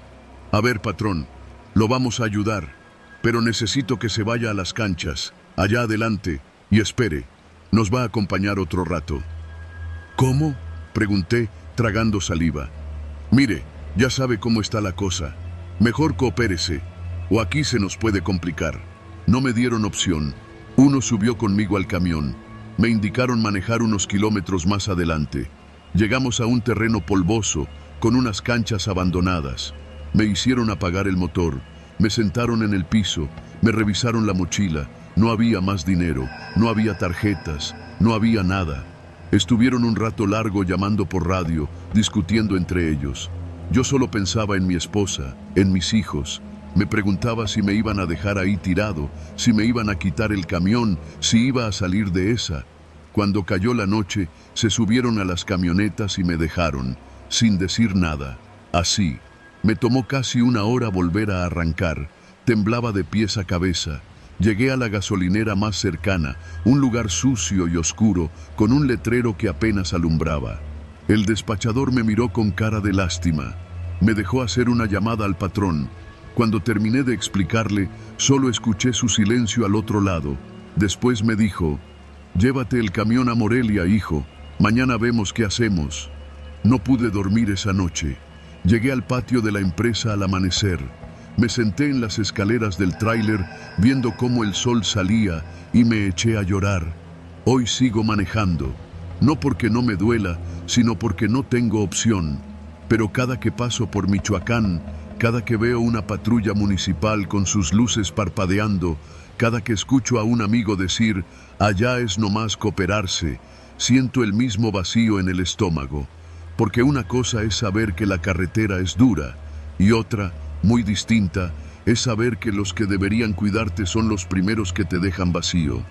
«A ver, patrón, lo vamos a ayudar, pero necesito que se vaya a las canchas, allá adelante, y espere. Nos va a acompañar otro rato». «¿Cómo?», pregunté, tragando saliva. «Mire, ya sabe cómo está la cosa. Mejor coopérese, o aquí se nos puede complicar». No me dieron opción. Uno subió conmigo al camión. Me indicaron manejar unos kilómetros más adelante. Llegamos a un terreno polvoso, con unas canchas abandonadas. Me hicieron apagar el motor, me sentaron en el piso, me revisaron la mochila. No había más dinero, no había tarjetas, no había nada. Estuvieron un rato largo llamando por radio, discutiendo entre ellos. Yo solo pensaba en mi esposa, en mis hijos. Me preguntaba si me iban a dejar ahí tirado, si me iban a quitar el camión, si iba a salir de esa. Cuando cayó la noche, se subieron a las camionetas y me dejaron, sin decir nada. Así, me tomó casi 1 hora volver a arrancar. Temblaba de pies a cabeza. Llegué a la gasolinera más cercana, un lugar sucio y oscuro, con un letrero que apenas alumbraba. El despachador me miró con cara de lástima. Me dejó hacer una llamada al patrón. Cuando terminé de explicarle, solo escuché su silencio al otro lado. Después me dijo: «Llévate el camión a Morelia, hijo. Mañana vemos qué hacemos». No pude dormir esa noche. Llegué al patio de la empresa al amanecer. Me senté en las escaleras del tráiler viendo cómo el sol salía y me eché a llorar. Hoy sigo manejando. No porque no me duela, sino porque no tengo opción. Pero cada que paso por Michoacán, cada que veo una patrulla municipal con sus luces parpadeando, cada que escucho a un amigo decir: «Allá es nomás cooperarse», siento el mismo vacío en el estómago. Porque una cosa es saber que la carretera es dura, y otra, muy distinta, es saber que los que deberían cuidarte son los primeros que te dejan vacío.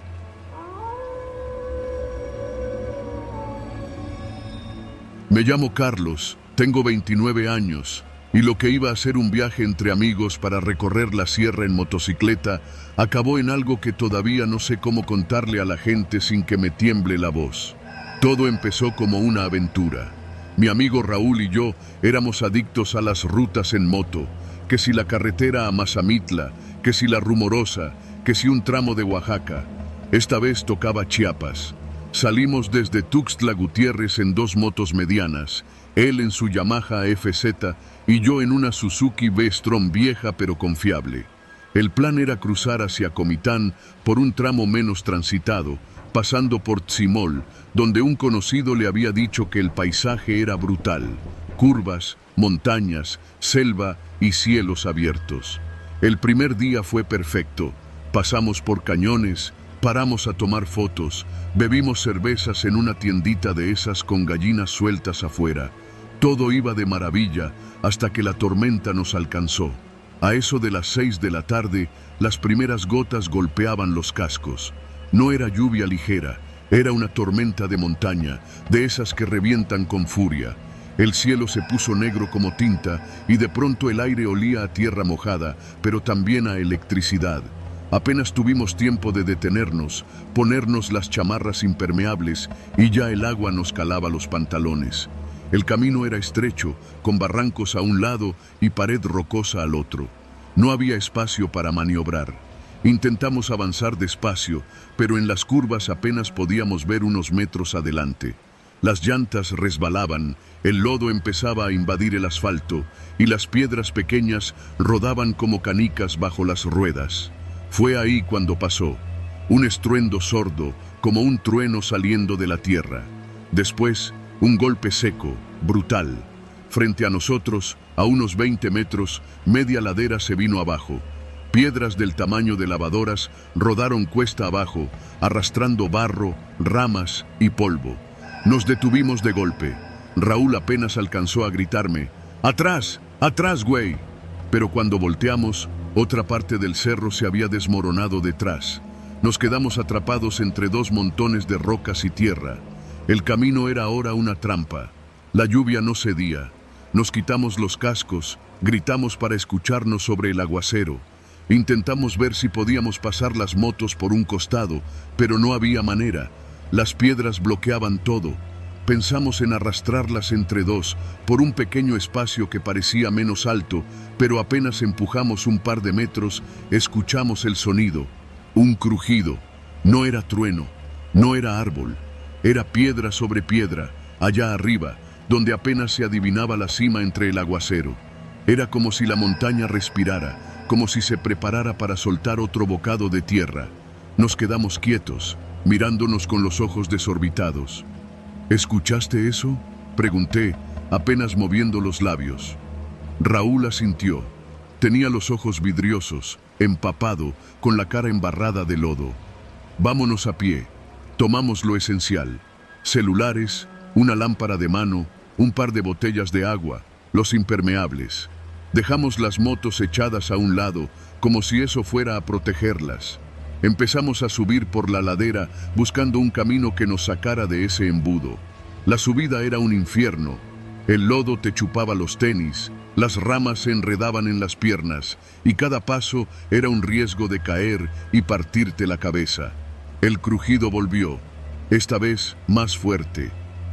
Me llamo Carlos, tengo 29 años, y lo que iba a ser un viaje entre amigos para recorrer la sierra en motocicleta, acabó en algo que todavía no sé cómo contarle a la gente sin que me tiemble la voz. Todo empezó como una aventura. Mi amigo Raúl y yo éramos adictos a las rutas en moto, que si la carretera a Mazamitla, que si la Rumorosa, que si un tramo de Oaxaca. Esta vez tocaba Chiapas. Salimos desde Tuxtla Gutiérrez en 2 motos medianas, él en su Yamaha FZ y yo en una Suzuki V-Strom vieja pero confiable. El plan era cruzar hacia Comitán por un tramo menos transitado, pasando por Tzimol, donde un conocido le había dicho que el paisaje era brutal: curvas, montañas, selva y cielos abiertos. El primer día fue perfecto. Pasamos por cañones, paramos a tomar fotos, bebimos cervezas en una tiendita de esas con gallinas sueltas afuera. Todo iba de maravilla hasta que la tormenta nos alcanzó. A eso de las 6 de la tarde, las primeras gotas golpeaban los cascos. No era lluvia ligera, era una tormenta de montaña, de esas que revientan con furia. El cielo se puso negro como tinta y de pronto el aire olía a tierra mojada, pero también a electricidad. Apenas tuvimos tiempo de detenernos, ponernos las chamarras impermeables y ya el agua nos calaba los pantalones. El camino era estrecho, con barrancos a un lado y pared rocosa al otro. No había espacio para maniobrar. Intentamos avanzar despacio, pero en las curvas apenas podíamos ver unos metros adelante. Las llantas resbalaban, el lodo empezaba a invadir el asfalto y las piedras pequeñas rodaban como canicas bajo las ruedas. Fue ahí cuando pasó. Un estruendo sordo, como un trueno saliendo de la tierra. Después, un golpe seco, brutal. Frente a nosotros, a unos 20 metros, media ladera se vino abajo. Piedras del tamaño de lavadoras rodaron cuesta abajo, arrastrando barro, ramas y polvo. Nos detuvimos de golpe. Raúl apenas alcanzó a gritarme: «¡Atrás! ¡Atrás, güey!». Pero cuando volteamos, otra parte del cerro se había desmoronado detrás. Nos quedamos atrapados entre 2 montones de rocas y tierra. El camino era ahora una trampa. La lluvia no cedía. Nos quitamos los cascos, gritamos para escucharnos sobre el aguacero. Intentamos ver si podíamos pasar las motos por un costado, pero no había manera. Las piedras bloqueaban todo. Pensamos en arrastrarlas entre 2, por un pequeño espacio que parecía menos alto, pero apenas empujamos un par de metros, escuchamos el sonido. Un crujido. No era trueno, no era árbol. Era piedra sobre piedra, allá arriba, donde apenas se adivinaba la cima entre el aguacero. Era como si la montaña respirara, como si se preparara para soltar otro bocado de tierra. Nos quedamos quietos, mirándonos con los ojos desorbitados. «¿Escuchaste eso?», pregunté, apenas moviendo los labios. Raúl asintió. Tenía los ojos vidriosos, empapado, con la cara embarrada de lodo. «Vámonos a pie». Tomamos lo esencial: celulares, una lámpara de mano, un par de botellas de agua, los impermeables. Dejamos las motos echadas a un lado, como si eso fuera a protegerlas. Empezamos a subir por la ladera, buscando un camino que nos sacara de ese embudo. La subida era un infierno. El lodo te chupaba los tenis, las ramas se enredaban en las piernas, y cada paso era un riesgo de caer y partirte la cabeza. El crujido volvió, esta vez más fuerte.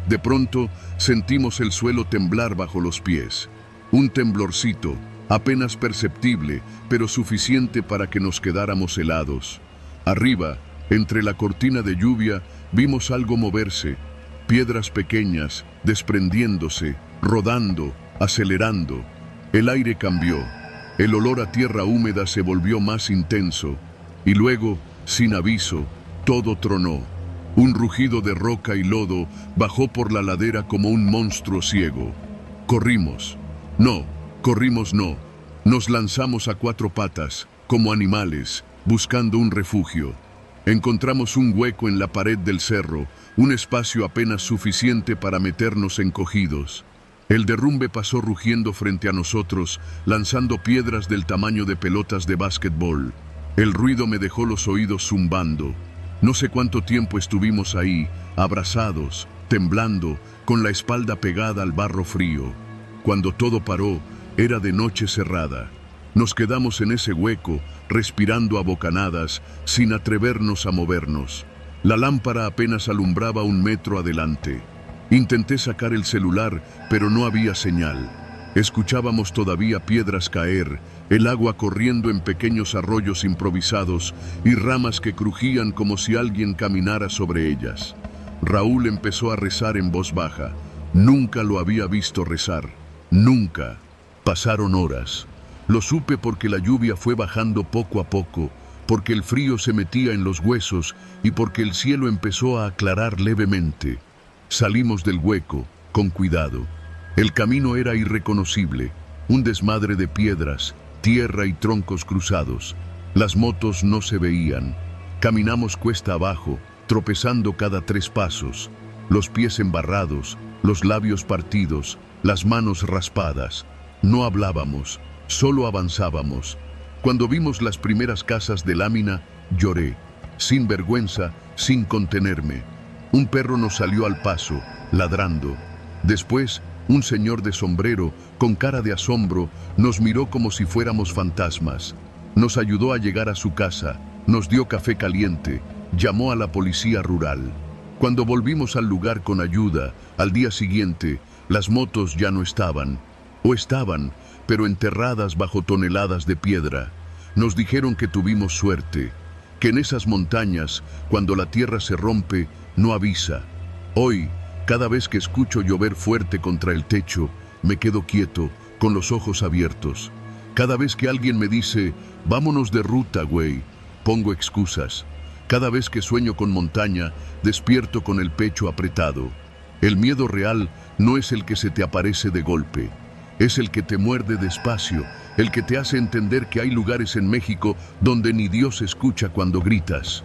De pronto, sentimos el suelo temblar bajo los pies. Un temblorcito, apenas perceptible, pero suficiente para que nos quedáramos helados. Arriba, entre la cortina de lluvia, vimos algo moverse. Piedras pequeñas, desprendiéndose, rodando, acelerando. El aire cambió. El olor a tierra húmeda se volvió más intenso. Y luego, sin aviso, todo tronó. Un rugido de roca y lodo bajó por la ladera como un monstruo ciego. Corrimos. No, corrimos no. Nos lanzamos a cuatro patas, como animales, buscando un refugio. Encontramos un hueco en la pared del cerro, un espacio apenas suficiente para meternos encogidos. El derrumbe pasó rugiendo frente a nosotros, lanzando piedras del tamaño de pelotas de básquetbol. El ruido me dejó los oídos zumbando. No sé cuánto tiempo estuvimos ahí, abrazados, temblando, con la espalda pegada al barro frío. Cuando todo paró, era de noche cerrada. Nos quedamos en ese hueco, respirando a bocanadas, sin atrevernos a movernos. La lámpara apenas alumbraba 1 metro adelante. Intenté sacar el celular, pero no había señal. Escuchábamos todavía piedras caer, el agua corriendo en pequeños arroyos improvisados y ramas que crujían como si alguien caminara sobre ellas. Raúl empezó a rezar en voz baja. Nunca lo había visto rezar. Nunca. Pasaron horas. Lo supe porque la lluvia fue bajando poco a poco, porque el frío se metía en los huesos y porque el cielo empezó a aclarar levemente. Salimos del hueco, con cuidado. El camino era irreconocible, un desmadre de piedras, tierra y troncos cruzados. Las motos no se veían. Caminamos cuesta abajo, tropezando cada 3 pasos, los pies embarrados, los labios partidos, las manos raspadas. No hablábamos, solo avanzábamos. Cuando vimos las primeras casas de lámina, lloré, sin vergüenza, sin contenerme. Un perro nos salió al paso, ladrando. Después, un señor de sombrero, con cara de asombro, nos miró como si fuéramos fantasmas. Nos ayudó a llegar a su casa, nos dio café caliente, llamó a la policía rural. Cuando volvimos al lugar con ayuda, al día siguiente, las motos ya no estaban. O estaban, pero enterradas bajo toneladas de piedra. Nos dijeron que tuvimos suerte, que en esas montañas, cuando la tierra se rompe, no avisa. Hoy, cada vez que escucho llover fuerte contra el techo, me quedo quieto, con los ojos abiertos. Cada vez que alguien me dice, vámonos de ruta, güey, pongo excusas. Cada vez que sueño con montaña, despierto con el pecho apretado. El miedo real no es el que se te aparece de golpe. Es el que te muerde despacio, el que te hace entender que hay lugares en México donde ni Dios escucha cuando gritas.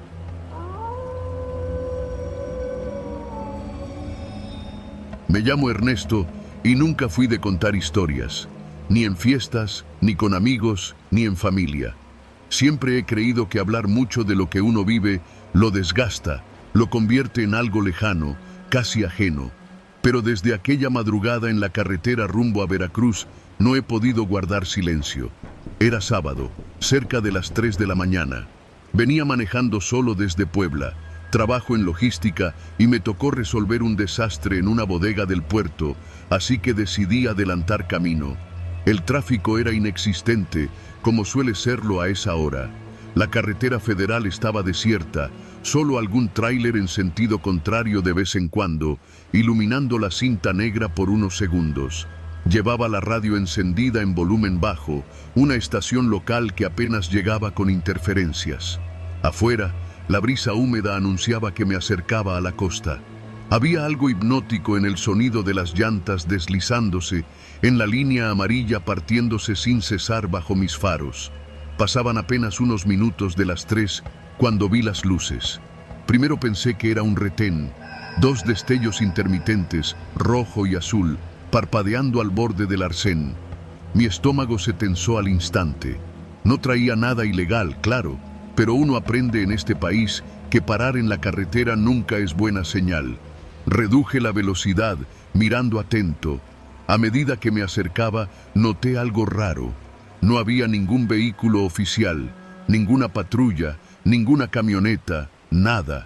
Me llamo Ernesto y nunca fui de contar historias, ni en fiestas, ni con amigos, ni en familia. Siempre he creído que hablar mucho de lo que uno vive lo desgasta, lo convierte en algo lejano, casi ajeno. Pero desde aquella madrugada en la carretera rumbo a Veracruz no he podido guardar silencio. Era sábado, cerca de las 3 de la mañana. Venía manejando solo desde Puebla. Trabajo en logística y me tocó resolver un desastre en una bodega del puerto, así que decidí adelantar camino. El tráfico era inexistente, como suele serlo a esa hora. La carretera federal estaba desierta, solo algún tráiler en sentido contrario de vez en cuando, iluminando la cinta negra por unos segundos. Llevaba la radio encendida en volumen bajo, una estación local que apenas llegaba con interferencias. Afuera, la brisa húmeda anunciaba que me acercaba a la costa. Había algo hipnótico en el sonido de las llantas deslizándose, en la línea amarilla partiéndose sin cesar bajo mis faros. Pasaban apenas unos minutos de las 3 cuando vi las luces. Primero pensé que era un retén, 2 destellos intermitentes, rojo y azul, parpadeando al borde del arcén. Mi estómago se tensó al instante. No traía nada ilegal, claro, pero uno aprende en este país que parar en la carretera nunca es buena señal. Reduje la velocidad, mirando atento. A medida que me acercaba, noté algo raro. No había ningún vehículo oficial, ninguna patrulla, ninguna camioneta, nada.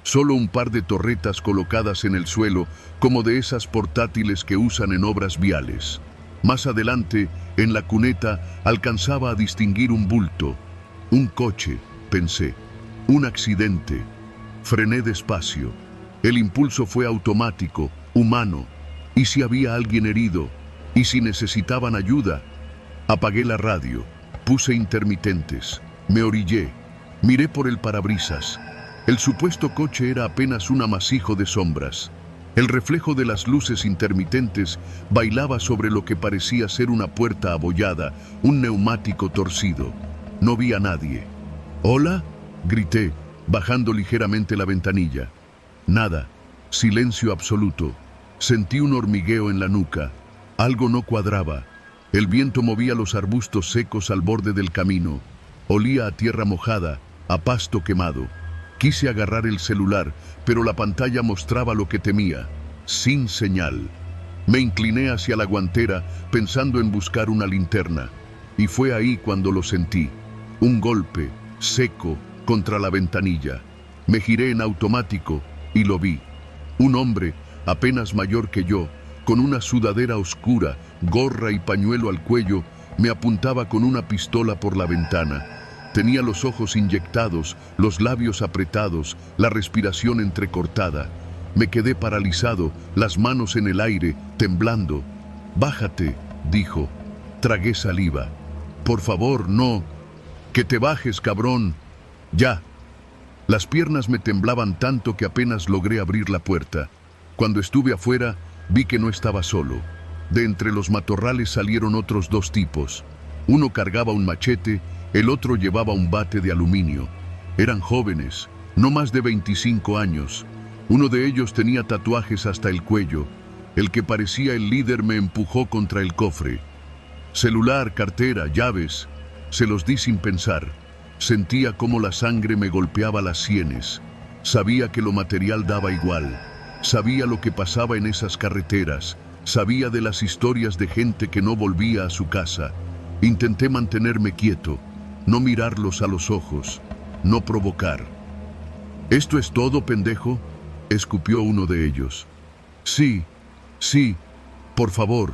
solo un par de torretas colocadas en el suelo, como de esas portátiles que usan en obras viales. Más adelante, en la cuneta, alcanzaba a distinguir un bulto. Un coche, pensé. Un accidente. Frené despacio. El impulso fue automático, humano. ¿Y si había alguien herido? ¿Y si necesitaban ayuda? Apagué la radio. Puse intermitentes. Me orillé. Miré por el parabrisas. El supuesto coche era apenas un amasijo de sombras. El reflejo de las luces intermitentes bailaba sobre lo que parecía ser una puerta abollada, un neumático torcido. No vi a nadie. «¿Hola?», grité, bajando ligeramente la ventanilla. Nada. Silencio absoluto. Sentí un hormigueo en la nuca. Algo no cuadraba. El viento movía los arbustos secos al borde del camino. Olía a tierra mojada, a pasto quemado. Quise agarrar el celular, pero la pantalla mostraba lo que temía. Sin señal. Me incliné hacia la guantera, pensando en buscar una linterna. Y fue ahí cuando lo sentí. Un golpe, seco, contra la ventanilla. Me giré en automático y lo vi. Un hombre, apenas mayor que yo, con una sudadera oscura, gorra y pañuelo al cuello, me apuntaba con una pistola por la ventana. Tenía los ojos inyectados, los labios apretados, la respiración entrecortada. Me quedé paralizado, las manos en el aire, temblando. «Bájate», dijo. Tragué saliva. «Por favor, no. Que te bajes, cabrón. Ya». Las piernas me temblaban tanto que apenas logré abrir la puerta. Cuando estuve afuera, vi que no estaba solo. De entre los matorrales salieron otros dos tipos. Uno cargaba un machete, el otro llevaba un bate de aluminio. Eran jóvenes, no más de 25 años. Uno de ellos tenía tatuajes hasta el cuello. El que parecía el líder me empujó contra el cofre. Celular, cartera, llaves. Se los di sin pensar. Sentía cómo la sangre me golpeaba las sienes. Sabía que lo material daba igual. Sabía lo que pasaba en esas carreteras. Sabía de las historias de gente que no volvía a su casa. Intenté mantenerme quieto, no mirarlos a los ojos, no provocar. «¿Esto es todo, pendejo?», escupió uno de ellos. «Sí, sí, por favor».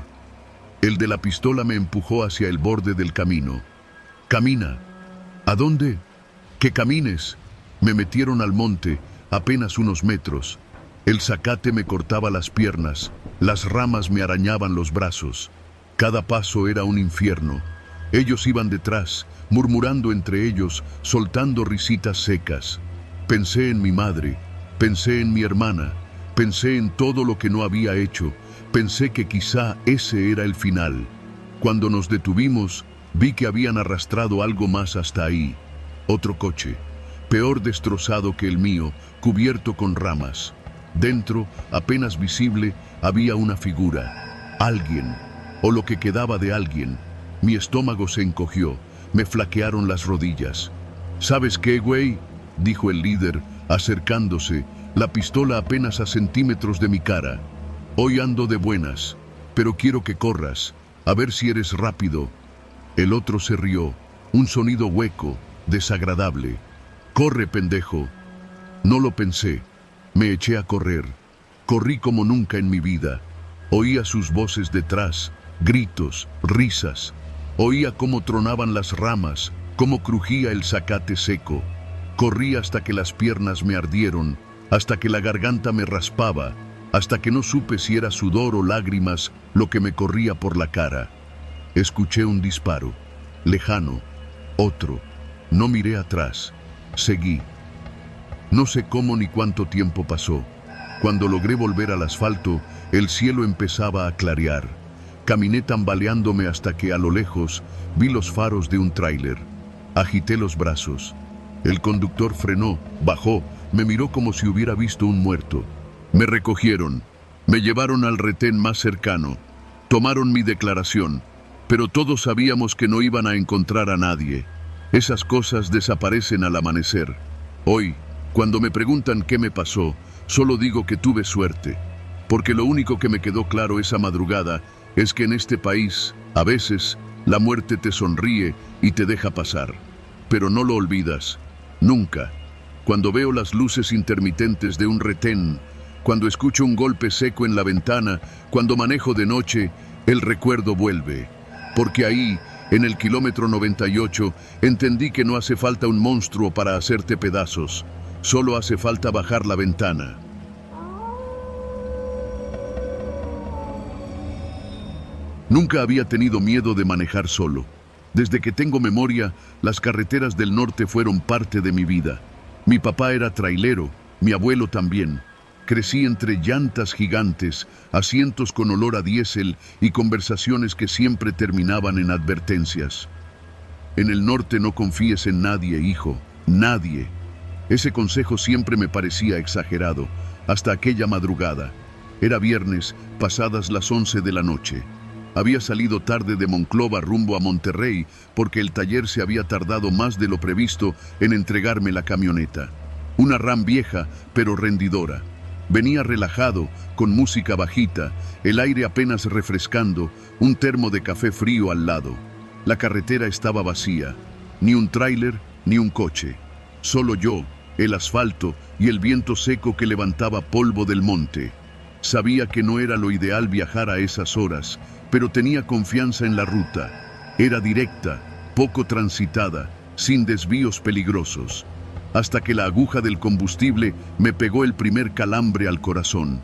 El de la pistola me empujó hacia el borde del camino. «Camina». «¿A dónde?». «Que camines». Me metieron al monte, apenas unos metros. El zacate me cortaba las piernas, las ramas me arañaban los brazos. Cada paso era un infierno. Ellos iban detrás, murmurando entre ellos, soltando risitas secas. Pensé en mi madre, pensé en mi hermana, pensé en todo lo que no había hecho, pensé que quizá ese era el final. Cuando nos detuvimos, vi que habían arrastrado algo más hasta ahí. Otro coche, peor destrozado que el mío, cubierto con ramas. Dentro, apenas visible, había una figura. Alguien, o lo que quedaba de alguien. Mi estómago se encogió, me flaquearon las rodillas. «¿Sabes qué, güey?», dijo el líder, acercándose, la pistola apenas a centímetros de mi cara. «Hoy ando de buenas, pero quiero que corras, a ver si eres rápido». El otro se rió, un sonido hueco, desagradable. «Corre, pendejo». No lo pensé. Me eché a correr. Corrí como nunca en mi vida. Oía sus voces detrás, gritos, risas. Oía cómo tronaban las ramas, cómo crujía el zacate seco. Corrí hasta que las piernas me ardieron, hasta que la garganta me raspaba, hasta que no supe si era sudor o lágrimas lo que me corría por la cara. Escuché un disparo, lejano, otro. No miré atrás. Seguí. No sé cómo ni cuánto tiempo pasó. Cuando logré volver al asfalto, el cielo empezaba a clarear. Caminé tambaleándome hasta que a lo lejos vi los faros de un tráiler. Agité los brazos. El conductor frenó, bajó, me miró como si hubiera visto un muerto. Me recogieron, me llevaron al retén más cercano, tomaron mi declaración, pero todos sabíamos que no iban a encontrar a nadie. Esas cosas desaparecen al amanecer. Hoy, cuando me preguntan qué me pasó, solo digo que tuve suerte, porque lo único que me quedó claro esa madrugada es que en este país, a veces, la muerte te sonríe y te deja pasar, pero no lo olvidas, nunca. cuando veo las luces intermitentes de un retén, cuando escucho un golpe seco en la ventana, cuando manejo de noche, el recuerdo vuelve. Porque ahí, en el kilómetro 98, entendí que no hace falta un monstruo para hacerte pedazos. Solo hace falta bajar la ventana. Nunca había tenido miedo de manejar solo. Desde que tengo memoria, las carreteras del norte fueron parte de mi vida. Mi papá era trailero, mi abuelo también. Crecí entre llantas gigantes, asientos con olor a diésel y conversaciones que siempre terminaban en advertencias. En el norte no confíes en nadie, hijo, nadie. Ese consejo siempre me parecía exagerado, hasta aquella madrugada. Era viernes, pasadas las 11 de la noche. Había salido tarde de Monclova rumbo a Monterrey porque el taller se había tardado más de lo previsto en entregarme la camioneta. Una Ram vieja, pero rendidora. Venía relajado, con música bajita, el aire apenas refrescando, un termo de café frío al lado. La carretera estaba vacía, ni un tráiler, ni un coche. Solo yo, el asfalto y el viento seco que levantaba polvo del monte. Sabía que no era lo ideal viajar a esas horas, pero tenía confianza en la ruta. Era directa, poco transitada, sin desvíos peligrosos. Hasta que la aguja del combustible me pegó el primer calambre al corazón.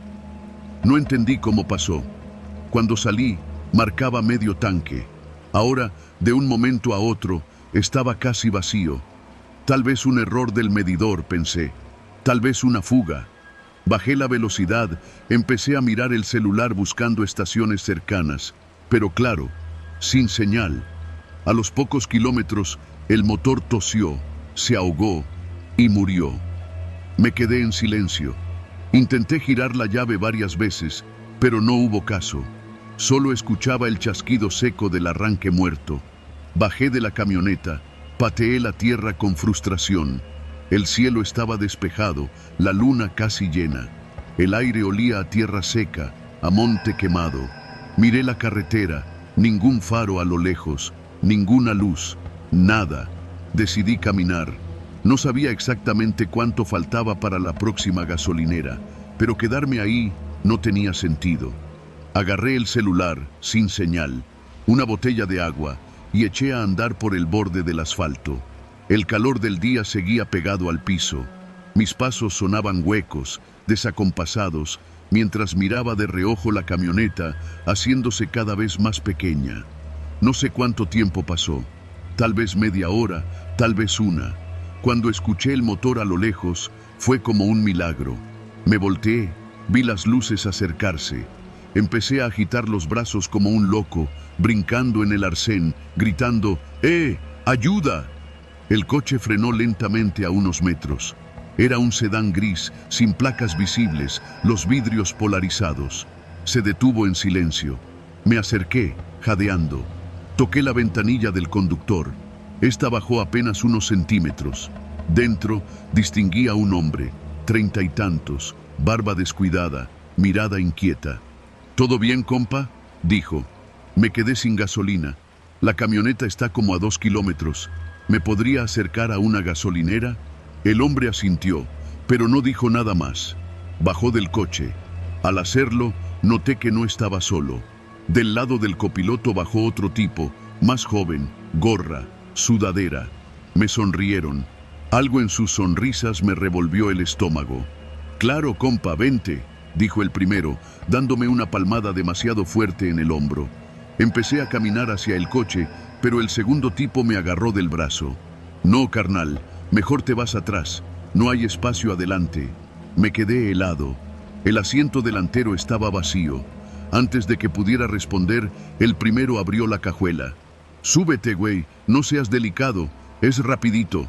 No entendí cómo pasó. Cuando salí, marcaba medio tanque. Ahora, de un momento a otro, estaba casi vacío. Tal vez un error del medidor, pensé. Tal vez una fuga. Bajé la velocidad, empecé a mirar el celular buscando estaciones cercanas. Pero claro, sin señal. A los pocos kilómetros, el motor tosió, se ahogó y murió. Me quedé en silencio. Intenté girar la llave varias veces, pero no hubo caso. Solo escuchaba el chasquido seco del arranque muerto. Bajé de la camioneta, pateé la tierra con frustración. El cielo estaba despejado, la luna casi llena. El aire olía a tierra seca, a monte quemado. Miré la carretera, ningún faro a lo lejos, ninguna luz, nada. Decidí caminar. No sabía exactamente cuánto faltaba para la próxima gasolinera, pero quedarme ahí no tenía sentido. Agarré el celular, sin señal, una botella de agua, y eché a andar por el borde del asfalto. El calor del día seguía pegado al piso. Mis pasos sonaban huecos, desacompasados, mientras miraba de reojo la camioneta, haciéndose cada vez más pequeña. No sé cuánto tiempo pasó, tal vez media hora, tal vez una. Cuando escuché el motor a lo lejos, fue como un milagro. Me volteé, vi las luces acercarse. Empecé a agitar los brazos como un loco, brincando en el arcén, gritando, ¡ayuda! El coche frenó lentamente a unos metros. Era un sedán gris, sin placas visibles, los vidrios polarizados. Se detuvo en silencio. Me acerqué, jadeando. Toqué la ventanilla del conductor. Esta bajó apenas unos centímetros. Dentro distinguí a un hombre, 30 y tantos, barba descuidada, mirada inquieta. ¿Todo bien, compa?, dijo. Me quedé sin gasolina. La camioneta está como a 2 kilómetros. ¿Me podría acercar a una gasolinera? El hombre asintió, pero no dijo nada más. Bajó del coche. Al hacerlo, noté que no estaba solo. Del lado del copiloto bajó otro tipo, más joven, gorra, sudadera. Me sonrieron. Algo en sus sonrisas me revolvió el estómago. «Claro, compa, vente», dijo el primero, dándome una palmada demasiado fuerte en el hombro. Empecé a caminar hacia el coche, pero el segundo tipo me agarró del brazo. «No, carnal, mejor te vas atrás. No hay espacio adelante». Me quedé helado. El asiento delantero estaba vacío. Antes de que pudiera responder, el primero abrió la cajuela. «Súbete, güey, no seas delicado, es rapidito».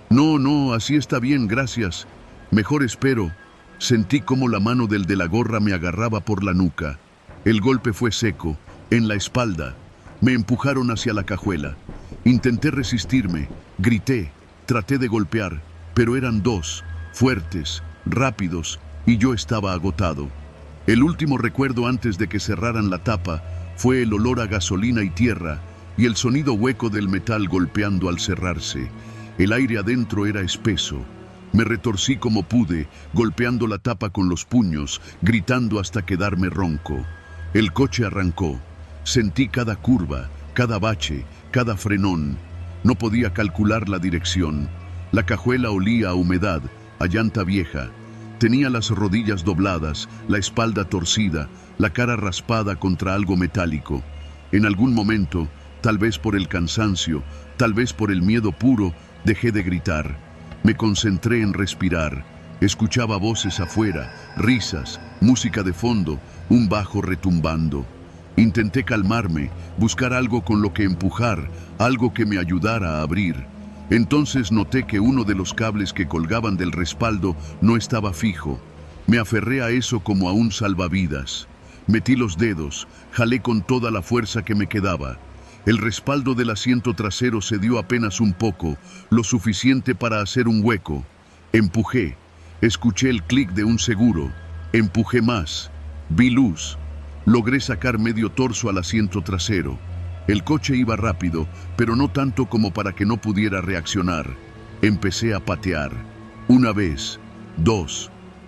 «No, así está bien, gracias. Mejor espero». Sentí como la mano del de la gorra me agarraba por la nuca. El golpe fue seco, en la espalda. Me empujaron hacia la cajuela. Intenté resistirme, grité, traté de golpear, pero eran dos, fuertes, rápidos, y yo estaba agotado. El último recuerdo antes de que cerraran la tapa fue el olor a gasolina y tierra y el sonido hueco del metal golpeando al cerrarse. El aire adentro era espeso. Me retorcí como pude, golpeando la tapa con los puños, gritando hasta quedarme ronco. El coche arrancó. Sentí cada curva, cada bache, cada frenón. No podía calcular la dirección. La cajuela olía a humedad, a llanta vieja. Tenía las rodillas dobladas, la espalda torcida, la cara raspada contra algo metálico. En algún momento, tal vez por el cansancio, tal vez por el miedo puro, dejé de gritar. Me concentré en respirar. Escuchaba voces afuera, risas, música de fondo, un bajo retumbando. Intenté calmarme, buscar algo con lo que empujar, algo que me ayudara a abrir. Entonces noté que uno de los cables que colgaban del respaldo no estaba fijo. Me aferré a eso como a un salvavidas. Metí los dedos, jalé con toda la fuerza que me quedaba. El respaldo del asiento trasero cedió apenas un poco, lo suficiente para hacer un hueco. Empujé. Escuché el clic de un seguro. Empujé más. Vi luz. Logré sacar medio torso al asiento trasero. El coche iba rápido, pero no tanto como para que no pudiera reaccionar. Empecé a patear. Una vez, 2,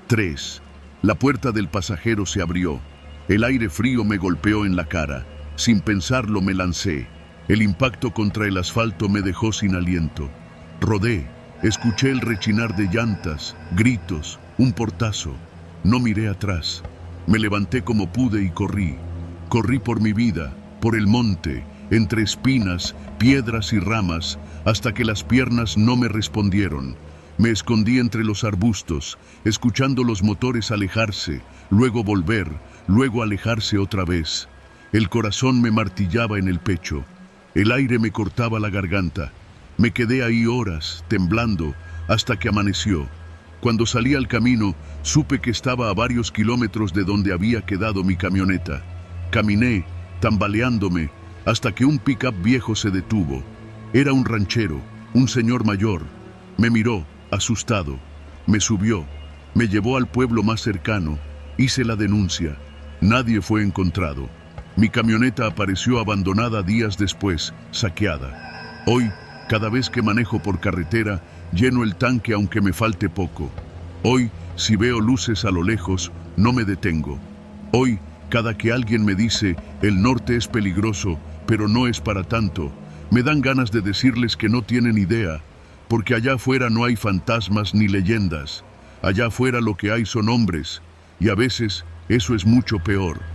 3. La puerta del pasajero se abrió. El aire frío me golpeó en la cara. Sin pensarlo me lancé. El impacto contra el asfalto me dejó sin aliento. Rodé. Escuché el rechinar de llantas, gritos, un portazo. No miré atrás. Me levanté como pude y corrí. Corrí por mi vida, por el monte, entre espinas, piedras y ramas, hasta que las piernas no me respondieron. Me escondí entre los arbustos, escuchando los motores alejarse, luego volver, luego alejarse otra vez. El corazón me martillaba en el pecho. El aire me cortaba la garganta. Me quedé ahí horas, temblando, hasta que amaneció. Cuando salí al camino, supe que estaba a varios kilómetros de donde había quedado mi camioneta. Caminé, tambaleándome, hasta que un pick-up viejo se detuvo. Era un ranchero, un señor mayor. Me miró, asustado. Me subió. Me llevó al pueblo más cercano. Hice la denuncia. Nadie fue encontrado. Mi camioneta apareció abandonada días después, saqueada. Hoy, cada vez que manejo por carretera, lleno el tanque aunque me falte poco. Hoy, si veo luces a lo lejos, no me detengo. Hoy, cada que alguien me dice, el norte es peligroso, pero no es para tanto, me dan ganas de decirles que no tienen idea, porque allá afuera no hay fantasmas ni leyendas. Allá afuera lo que hay son hombres, y a veces eso es mucho peor.